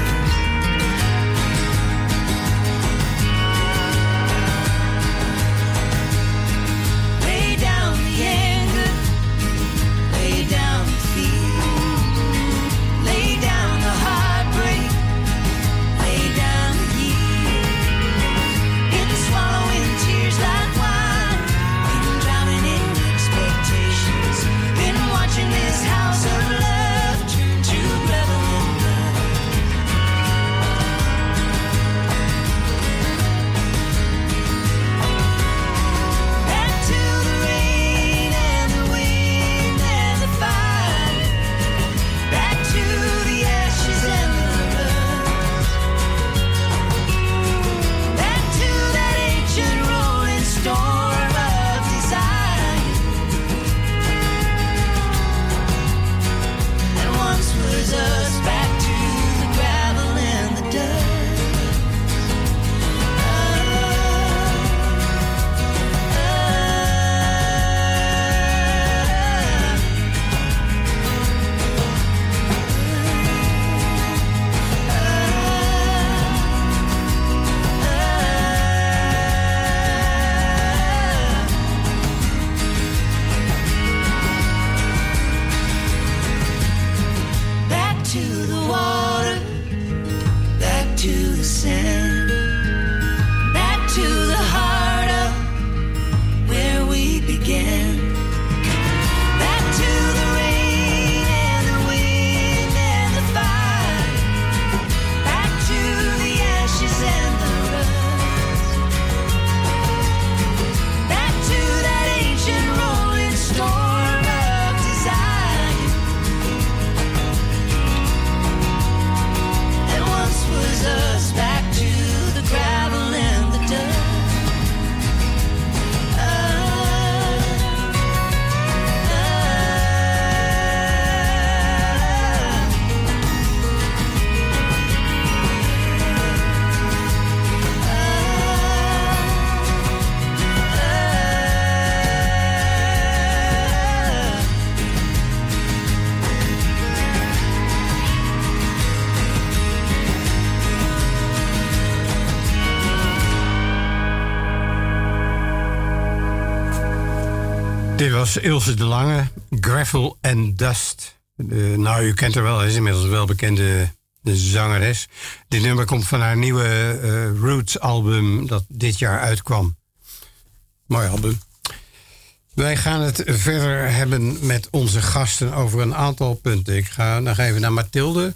Lay down the anger, lay down the fear, lay down the heartbreak, lay down the years. Been swallowing tears like wine, been drowning in expectations, been watching this house of love turn to gravel and dust. Back to the rain and the wind and the fire, back to the ashes and the rust, back to that ancient rolling storm of desire that once was us, back to the gravel and the dust. Back to the water, back to the sand, back to the heart of where we began. Back to the rain and the wind and the fire, back to the ashes and the rust, back to that ancient rolling storm of desire that once was us, back to the gravel and the dust. Dit was Ilse de Lange, Gravel and Dust. Uh, nou, u kent haar wel, hij is inmiddels een welbekende de zangeres. Dit nummer komt van haar nieuwe uh, Roots album dat dit jaar uitkwam. Mooi album. Wij gaan het verder hebben met onze gasten over een aantal punten. Ik ga nog even naar Mathilde.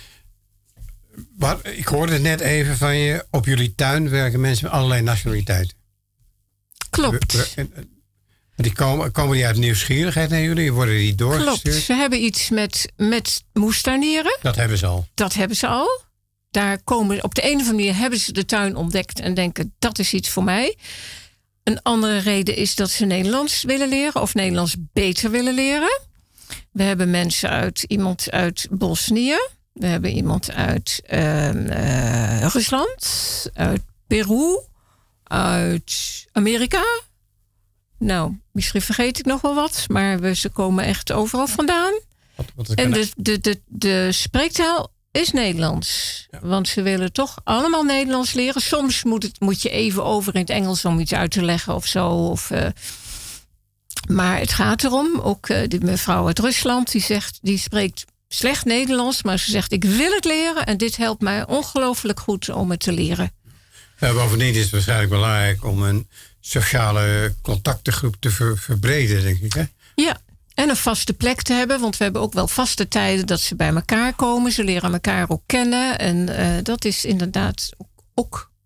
Maar ik hoorde net even van je, op jullie tuin werken mensen met allerlei nationaliteiten. Klopt. We, we, Die komen, komen die uit nieuwsgierigheid naar jullie? Worden die doorgestuurd? Klopt. Ze hebben iets met, met moestuinieren. Dat hebben ze al. Dat hebben ze al. Daar komen, op de een of andere manier hebben ze de tuin ontdekt en denken dat is iets voor mij. Een andere reden is dat ze Nederlands willen leren of Nederlands beter willen leren. We hebben mensen uit, iemand uit Bosnië. We hebben iemand uit uh, uh, Rusland, uit Peru, uit Amerika. Nou, misschien vergeet ik nog wel wat, maar we, ze komen echt overal vandaan. Wat, wat en de, de, de, de spreektaal is Nederlands. Ja. Want ze willen toch allemaal Nederlands leren. Soms moet, het, moet je even over in het Engels om iets uit te leggen of zo. Of, uh, maar het gaat erom, ook uh, die mevrouw uit Rusland, die zegt, die spreekt slecht Nederlands, maar ze zegt, ik wil het leren en dit helpt mij ongelooflijk goed om het te leren. Ja, bovendien is het waarschijnlijk belangrijk om een sociale contactengroep te ver, verbreden, denk ik. Hè? Ja, en een vaste plek te hebben, want we hebben ook wel vaste tijden dat ze bij elkaar komen. Ze leren elkaar ook kennen en uh, dat is inderdaad ook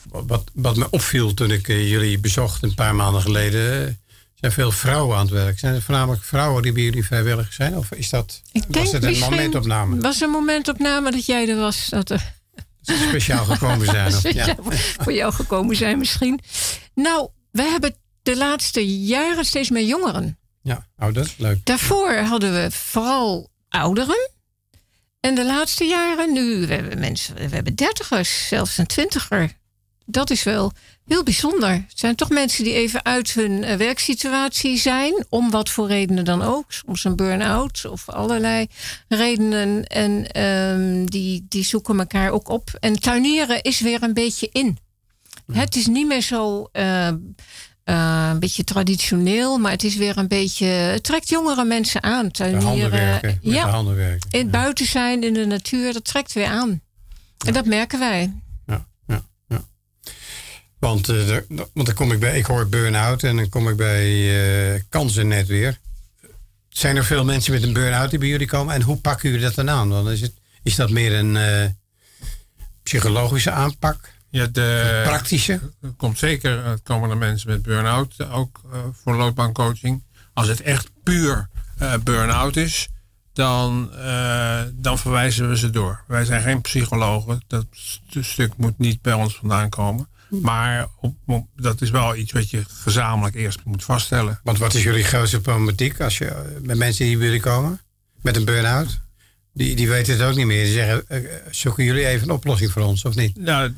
wat, wat me opviel toen ik uh, jullie bezocht een paar maanden geleden... Uh, zijn veel vrouwen aan het werk. Zijn het voornamelijk vrouwen die bij jullie vrijwillig zijn? Of is dat, ik was het een momentopname? Het was een momentopname dat jij er was. Dat er speciaal gekomen zijn. Of, speciaal ja. voor jou gekomen zijn misschien. Nou, we hebben de laatste jaren steeds meer jongeren. Ja, oh, dat is leuk. Daarvoor hadden we vooral ouderen. En de laatste jaren, nu we hebben mensen, we hebben dertigers, zelfs een twintiger. Dat is wel heel bijzonder. Het zijn toch mensen die even uit hun uh, werksituatie zijn. Om wat voor redenen dan ook. Soms een burn-out of allerlei redenen. En um, die, die zoeken elkaar ook op. En tuinieren is weer een beetje in. Ja. Het is niet meer zo uh, uh, een beetje traditioneel. Maar het is weer een beetje... Het trekt jongere mensen aan. Tuinieren. De handen werken. Ja, de handen werken. In het buiten zijn, in de natuur. Dat trekt weer aan. Ja. En dat merken wij. Want, uh, de, want dan kom ik bij, ik hoor burn-out en dan kom ik bij uh, kansen net weer. Zijn er veel mensen met een burn-out die bij jullie komen? En hoe pakken jullie dat dan aan? Want is, het, is dat meer een uh, psychologische aanpak? Ja, de, praktische? Er komt zeker, er komen er mensen met burn-out ook uh, voor loopbaancoaching. Als het echt puur uh, burn-out is, dan, uh, dan verwijzen we ze door. Wij zijn geen psychologen. Dat st- stuk moet niet bij ons vandaan komen. Maar op, op, dat is wel iets wat je gezamenlijk eerst moet vaststellen. Want wat is jullie grootste problematiek als je met mensen die bij jullie komen? Met een burn-out? Die, die weten het ook niet meer. Die zeggen, uh, zoeken jullie even een oplossing voor ons, of niet? Nou,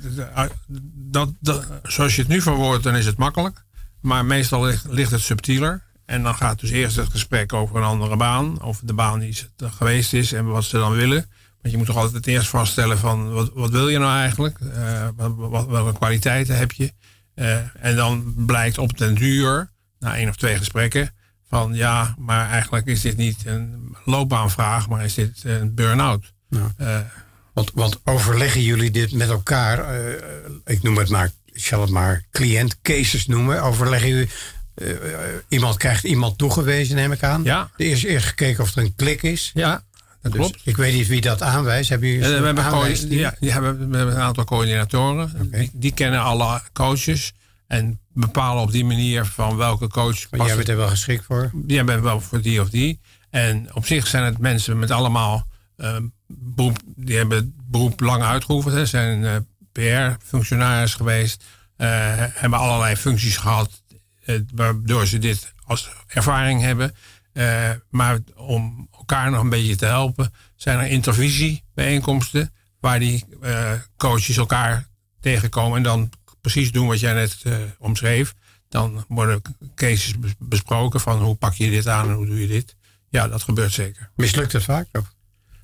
dat, dat, zoals je het nu verwoordt, dan is het makkelijk. Maar meestal ligt, ligt het subtieler. En dan gaat dus eerst het gesprek over een andere baan. Over de baan die er geweest is en wat ze dan willen. Want je moet toch altijd het eerst vaststellen van wat, wat wil je nou eigenlijk? Uh, wat, welke kwaliteiten heb je? Uh, en dan blijkt op den duur, na één of twee gesprekken, van ja, maar eigenlijk is dit niet een loopbaanvraag, maar is dit een burn-out. Ja. Uh, want, want overleggen jullie dit met elkaar? Uh, ik noem het maar, ik zal het maar cliëntcases noemen. Overleggen jullie, uh, uh, iemand krijgt iemand toegewezen, neem ik aan. Ja. Er is eerst gekeken of er een klik is. Ja. Dat dus klopt. Ik weet niet wie dat aanwijst. Hebben jullie we, hebben aanwijst co- ja, ja, we hebben een aantal coördinatoren. Okay. Die, die kennen alle coaches. En bepalen op die manier van welke coach... Maar jij bent er wel geschikt voor? Jij bent wel voor die of die. En op zich zijn het mensen met allemaal... Uh, beroep, die hebben het beroep lang uitgeoefend. Hè. Zijn uh, P R-functionaris geweest. Uh, hebben allerlei functies gehad. Uh, waardoor ze dit als ervaring hebben. Uh, maar om elkaar nog een beetje te helpen, zijn er intervisiebijeenkomsten waar die uh, coaches elkaar tegenkomen en dan precies doen wat jij net uh, omschreef. Dan worden cases besproken van hoe pak je dit aan en hoe doe je dit. Ja, dat gebeurt zeker. Mislukt het vaak? Of?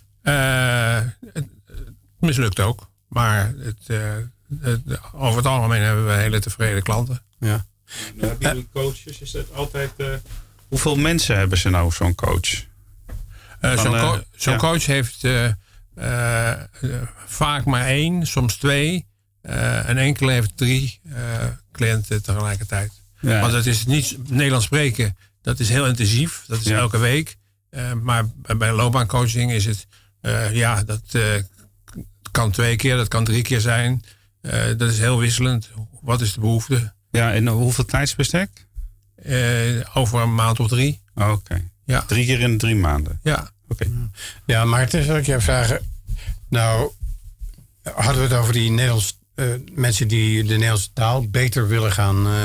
Uh, het, het mislukt ook. Maar het, uh, het, over het algemeen hebben we hele tevreden klanten. Ja. En, uh, die coaches, is dat altijd... Uh, hoeveel mensen hebben ze nou, zo'n coach? Uh, zo'n co- uh, zo'n ja. coach heeft uh, uh, uh, vaak maar één, soms twee. Uh, en enkele heeft drie uh, cliënten tegelijkertijd. Ja. Want het is niet Nederlands spreken, dat is heel intensief. Dat is ja. elke week. Uh, maar bij loopbaancoaching is het... Uh, ja, dat uh, kan twee keer, dat kan drie keer zijn. Uh, dat is heel wisselend. Wat is de behoefte? Ja, en hoeveel tijdsbestek? Uh, over een maand of drie. Oh, Oké. Okay. Ja. Drie keer in drie maanden? Ja. Oké. Okay. Ja, Maarten, zal ik jou vragen... Nou, hadden we het over die Nederlands, uh, mensen die de Nederlandse taal beter willen gaan, uh,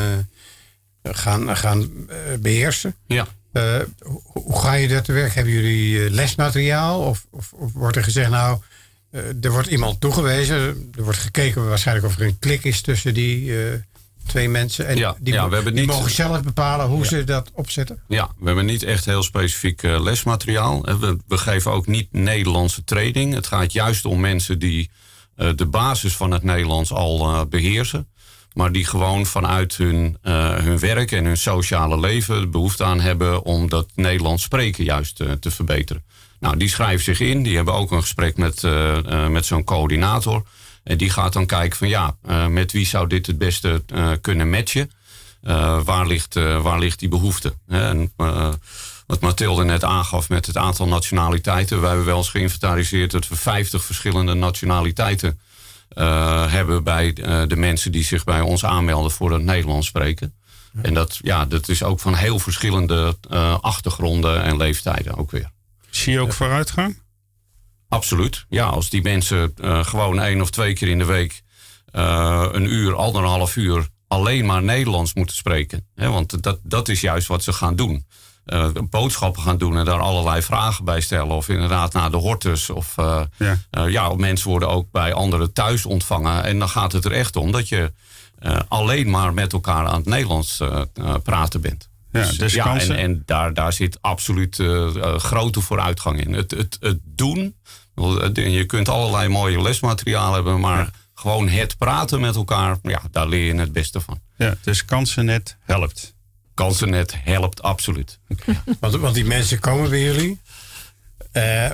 gaan, gaan uh, beheersen. Ja. Uh, hoe, hoe ga je dat te werk? Hebben jullie uh, lesmateriaal? Of, of, of wordt er gezegd, nou, uh, er wordt iemand toegewezen. Er wordt gekeken waarschijnlijk of er een klik is tussen die... Uh, twee mensen. En ja, die, ja, we hebben die niet, mogen zelf bepalen hoe ja. ze dat opzetten? Ja, we hebben niet echt heel specifiek uh, lesmateriaal. We, we geven ook niet Nederlandse training. Het gaat juist om mensen die uh, de basis van het Nederlands al uh, beheersen. Maar die gewoon vanuit hun, uh, hun werk en hun sociale leven de behoefte aan hebben om dat Nederlands spreken juist uh, te verbeteren. Nou, die schrijven zich in. Die hebben ook een gesprek met, uh, uh, met zo'n coördinator. En die gaat dan kijken van ja, uh, met wie zou dit het beste uh, kunnen matchen? Uh, waar, ligt, uh, waar ligt die behoefte? Hè? En, uh, wat Mathilde net aangaf met het aantal nationaliteiten. Wij hebben wel eens geïnventariseerd dat we vijftig verschillende nationaliteiten uh, hebben bij uh, de mensen die zich bij ons aanmelden voor het Nederlands spreken. Ja. En dat, ja, dat is ook van heel verschillende uh, achtergronden en leeftijden ook weer. Zie je ook vooruitgang? Absoluut. Ja, als die mensen uh, gewoon één of twee keer in de week uh, een uur, anderhalf uur alleen maar Nederlands moeten spreken. Hè, want dat, dat is juist wat ze gaan doen. Uh, boodschappen gaan doen en daar allerlei vragen bij stellen. Of inderdaad naar de hortus. Of uh, ja. Uh, ja, mensen worden ook bij anderen thuis ontvangen. En dan gaat het er echt om dat je uh, alleen maar met elkaar aan het Nederlands uh, uh, praten bent. Ja, dus, dus ja, kansen... en, en daar, daar zit absoluut uh, uh, grote vooruitgang in. Het, het, het doen. Je kunt allerlei mooie lesmateriaal hebben, maar ja. gewoon het praten met elkaar, ja, daar leer je het beste van. Ja, dus Kansennet helpt. Kansennet helpt absoluut. Okay. want, want die mensen komen bij jullie uh,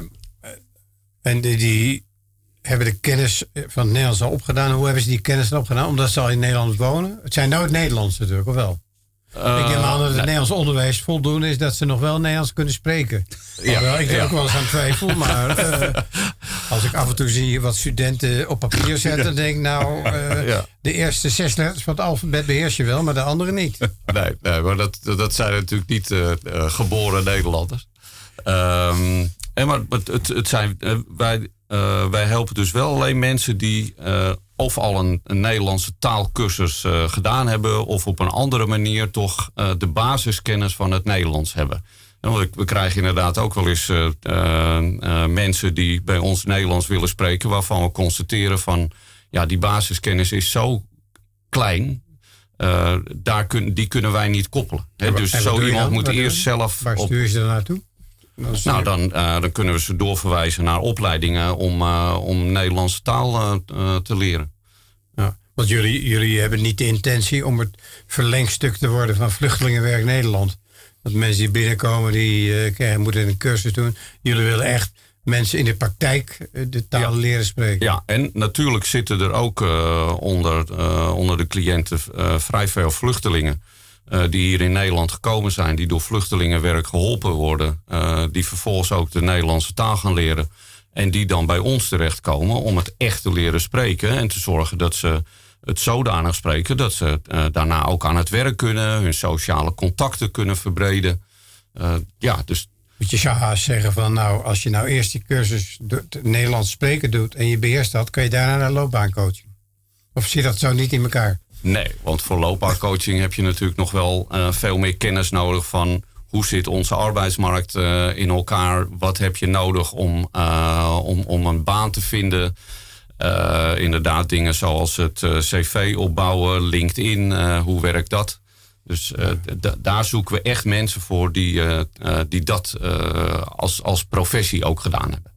en die, die hebben de kennis van het Nederlands al opgedaan. Hoe hebben ze die kennis dan opgedaan? Omdat ze al in Nederland wonen. Het zijn nooit Nederlands natuurlijk, of wel? Uh, ik neem aan dat het nee. Nederlands onderwijs voldoende is dat ze nog wel Nederlands kunnen spreken. Ja, wel, ik denk ja. ook wel eens aan twijfel, maar uh, als ik af en toe zie wat studenten op papier zetten, dan denk ik nou, uh, ja. de eerste zes letters van het alfabet beheers je wel, maar de andere niet. Nee, nee maar dat, dat zijn natuurlijk niet uh, uh, geboren Nederlanders. Um, en maar het, het zijn, uh, wij, uh, wij helpen dus wel alleen mensen die uh, of al een, een Nederlandse taalkursus uh, gedaan hebben, of op een andere manier toch uh, de basiskennis van het Nederlands hebben. En we, we krijgen inderdaad ook wel eens uh, uh, uh, mensen die bij ons Nederlands willen spreken, waarvan we constateren van, ja, die basiskennis is zo klein, uh, daar kun, die kunnen wij niet koppelen. He, dus zo iemand moet eerst zelf... Waar stuur je ze dan naartoe? Nou, dan, uh, dan kunnen we ze doorverwijzen naar opleidingen om, uh, om Nederlandse taal uh, uh, te leren. Ja, want jullie, jullie hebben niet de intentie om het verlengstuk te worden van Vluchtelingenwerk Nederland. Dat mensen die binnenkomen, die uh, krijgen, moeten een cursus doen. Jullie willen echt mensen in de praktijk de taal ja. leren spreken. Ja, en natuurlijk zitten er ook uh, onder, uh, onder de cliënten uh, vrij veel vluchtelingen. Uh, die hier in Nederland gekomen zijn, die door vluchtelingenwerk geholpen worden. Uh, die vervolgens ook de Nederlandse taal gaan leren. En die dan bij ons terechtkomen om het echt te leren spreken. En te zorgen dat ze het zodanig spreken dat ze uh, daarna ook aan het werk kunnen. Hun sociale contacten kunnen verbreden. Uh, ja, dus... Je zou haast zeggen van, nou, als je nou eerst die cursus doet, Nederlands spreken doet en je beheerst dat, kun je daarna naar loopbaancoaching. Of zit dat zo niet in elkaar? Nee, want voor loopbaancoaching heb je natuurlijk nog wel uh, veel meer kennis nodig van hoe zit onze arbeidsmarkt uh, in elkaar? Wat heb je nodig om, uh, om, om een baan te vinden? Uh, inderdaad dingen zoals het uh, cv opbouwen, LinkedIn, uh, hoe werkt dat? Dus uh, d- daar zoeken we echt mensen voor die, uh, uh, die dat uh, als, als professie ook gedaan hebben.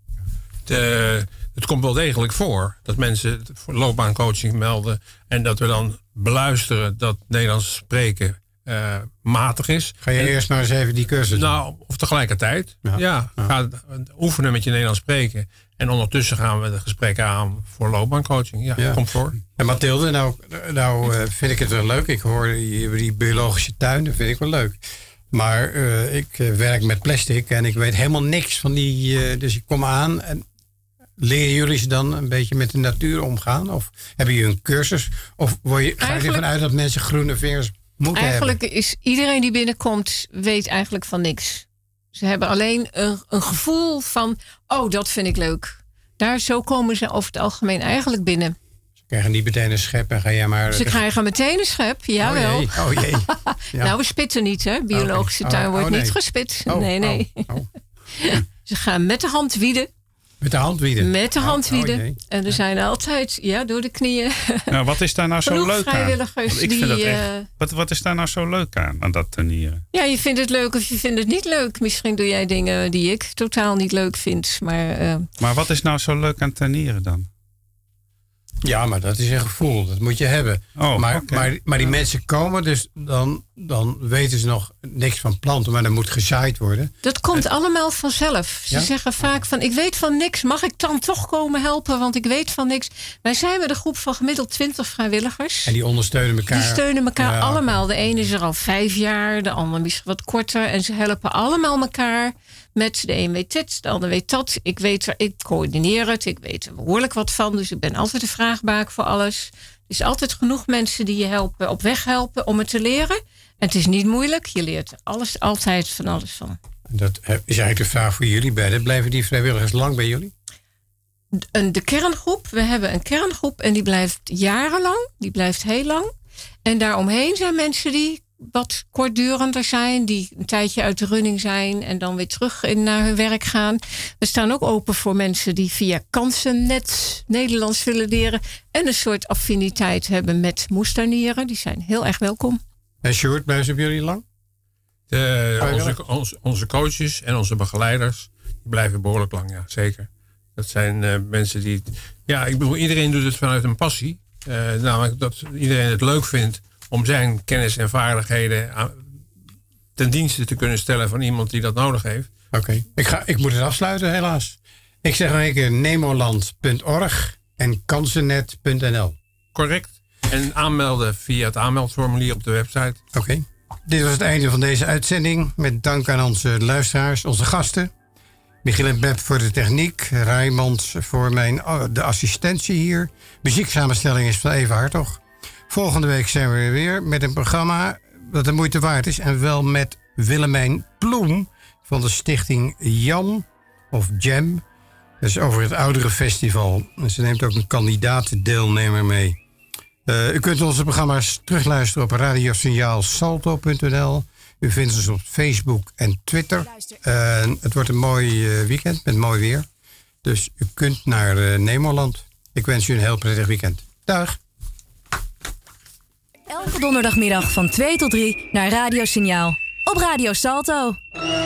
De, het komt wel degelijk voor dat mensen voor loopbaancoaching melden en dat we dan beluisteren dat Nederlands spreken uh, matig is. Ga je en, eerst maar eens even die cursus doen? Nou, of tegelijkertijd. Ja, ja, ja. Ga oefenen met je Nederlands spreken. En ondertussen gaan we de gesprekken aan voor loopbaancoaching. Ja, ja. Komt voor. En Mathilde, nou, nou uh, vind ik het wel leuk. Ik hoor die, die biologische tuin, dat vind ik wel leuk. Maar uh, ik uh, werk met plastic en ik weet helemaal niks van die... Uh, dus ik kom aan en leren jullie ze dan een beetje met de natuur omgaan? Of hebben jullie een cursus? Of word je, ga je ervan uit dat mensen groene vingers moeten eigenlijk hebben? Is iedereen die binnenkomt, weet eigenlijk van niks. Ze hebben alleen een, een gevoel van, oh, dat vind ik leuk. Daar zo komen ze over het algemeen eigenlijk binnen. Ze krijgen niet meteen een schep en ga jij maar... Ze krijgen meteen een schep, jawel. Oh jee, oh jee. Ja. Nou, we spitten niet, hè. Biologische tuin oh, wordt oh, nee. niet gespit. Oh, nee, nee. Oh, oh. Ze gaan met de hand wieden. Met de hand wieden? Met de hand wieden. Oh, oh, en er ja. zijn altijd, ja, door de knieën. Nou, wat is daar nou zo leuk aan? Vrijwilligers ik die... vind dat echt, uh, wat, wat is daar nou zo leuk aan, aan dat turnieren? Ja, je vindt het leuk of je vindt het niet leuk. Misschien doe jij dingen die ik totaal niet leuk vind. Maar, uh, maar wat is nou zo leuk aan turnieren dan? Ja, maar dat is een gevoel. Dat moet je hebben. Oh, maar, okay. maar, maar die mensen komen, dus dan, dan weten ze nog niks van planten. Maar dan moet gezaaid worden. Dat komt en, allemaal vanzelf. Ze ja? zeggen vaak van, ik weet van niks. Mag ik dan toch komen helpen? Want ik weet van niks. Wij zijn met een groep van gemiddeld twintig vrijwilligers. En die ondersteunen elkaar. Die steunen elkaar ja, allemaal. De ene is er al vijf jaar. De ander misschien wat korter. En ze helpen allemaal elkaar Met de een weet dit, de ander weet dat. Ik weet er, ik coördineer het, ik weet er behoorlijk wat van. Dus ik ben altijd een vraagbaak voor alles. Er is altijd genoeg mensen die je helpen, op weg helpen om het te leren. En het is niet moeilijk. Je leert alles, altijd van alles van. Dat is eigenlijk de vraag voor jullie beiden. Blijven die vrijwilligers lang bij jullie? De, de kerngroep, we hebben een kerngroep en die blijft jarenlang. Die blijft heel lang. En daaromheen zijn mensen die wat kortdurender zijn. Die een tijdje uit de running zijn en dan weer terug in, naar hun werk gaan. We staan ook open voor mensen die via Kansennet Nederlands willen leren. En een soort affiniteit hebben met moestuinieren. Die zijn heel erg welkom. En Sjoerd, blijven ze bij jullie lang? De, onze, onze, onze coaches en onze begeleiders die blijven behoorlijk lang, ja, zeker. Dat zijn uh, mensen die... Ja, ik bedoel, iedereen doet het vanuit een passie. Uh, namelijk dat iedereen het leuk vindt om zijn kennis en vaardigheden aan, ten dienste te kunnen stellen van iemand die dat nodig heeft. Oké, okay. ik, ga, ik moet het afsluiten helaas. Ik zeg nog een keer nemoland punt org en kansennet punt n l. Correct. En aanmelden via het aanmeldformulier op de website. Oké. Okay. Dit was het einde van deze uitzending. Met dank aan onze luisteraars, onze gasten. Michiel en Beb voor de techniek. Raymond voor mijn, oh, de assistentie hier. Muzieksamenstelling is van Eva Hartog. Volgende week zijn we weer met een programma dat de moeite waard is. En wel met Willemijn Ploem van de stichting Jam of Jam. Dat is over het Ouderenfestival. En ze neemt ook een kandidaat-deelnemer mee. Uh, u kunt onze programma's terugluisteren op radiosignaal salto punt n l. U vindt ons op Facebook en Twitter. Uh, het wordt een mooi uh, weekend met mooi weer. Dus u kunt naar uh, Nemoland. Ik wens u een heel prettig weekend. Dag. Elke donderdagmiddag van twee tot drie naar Radiosignaal op Radio Salto.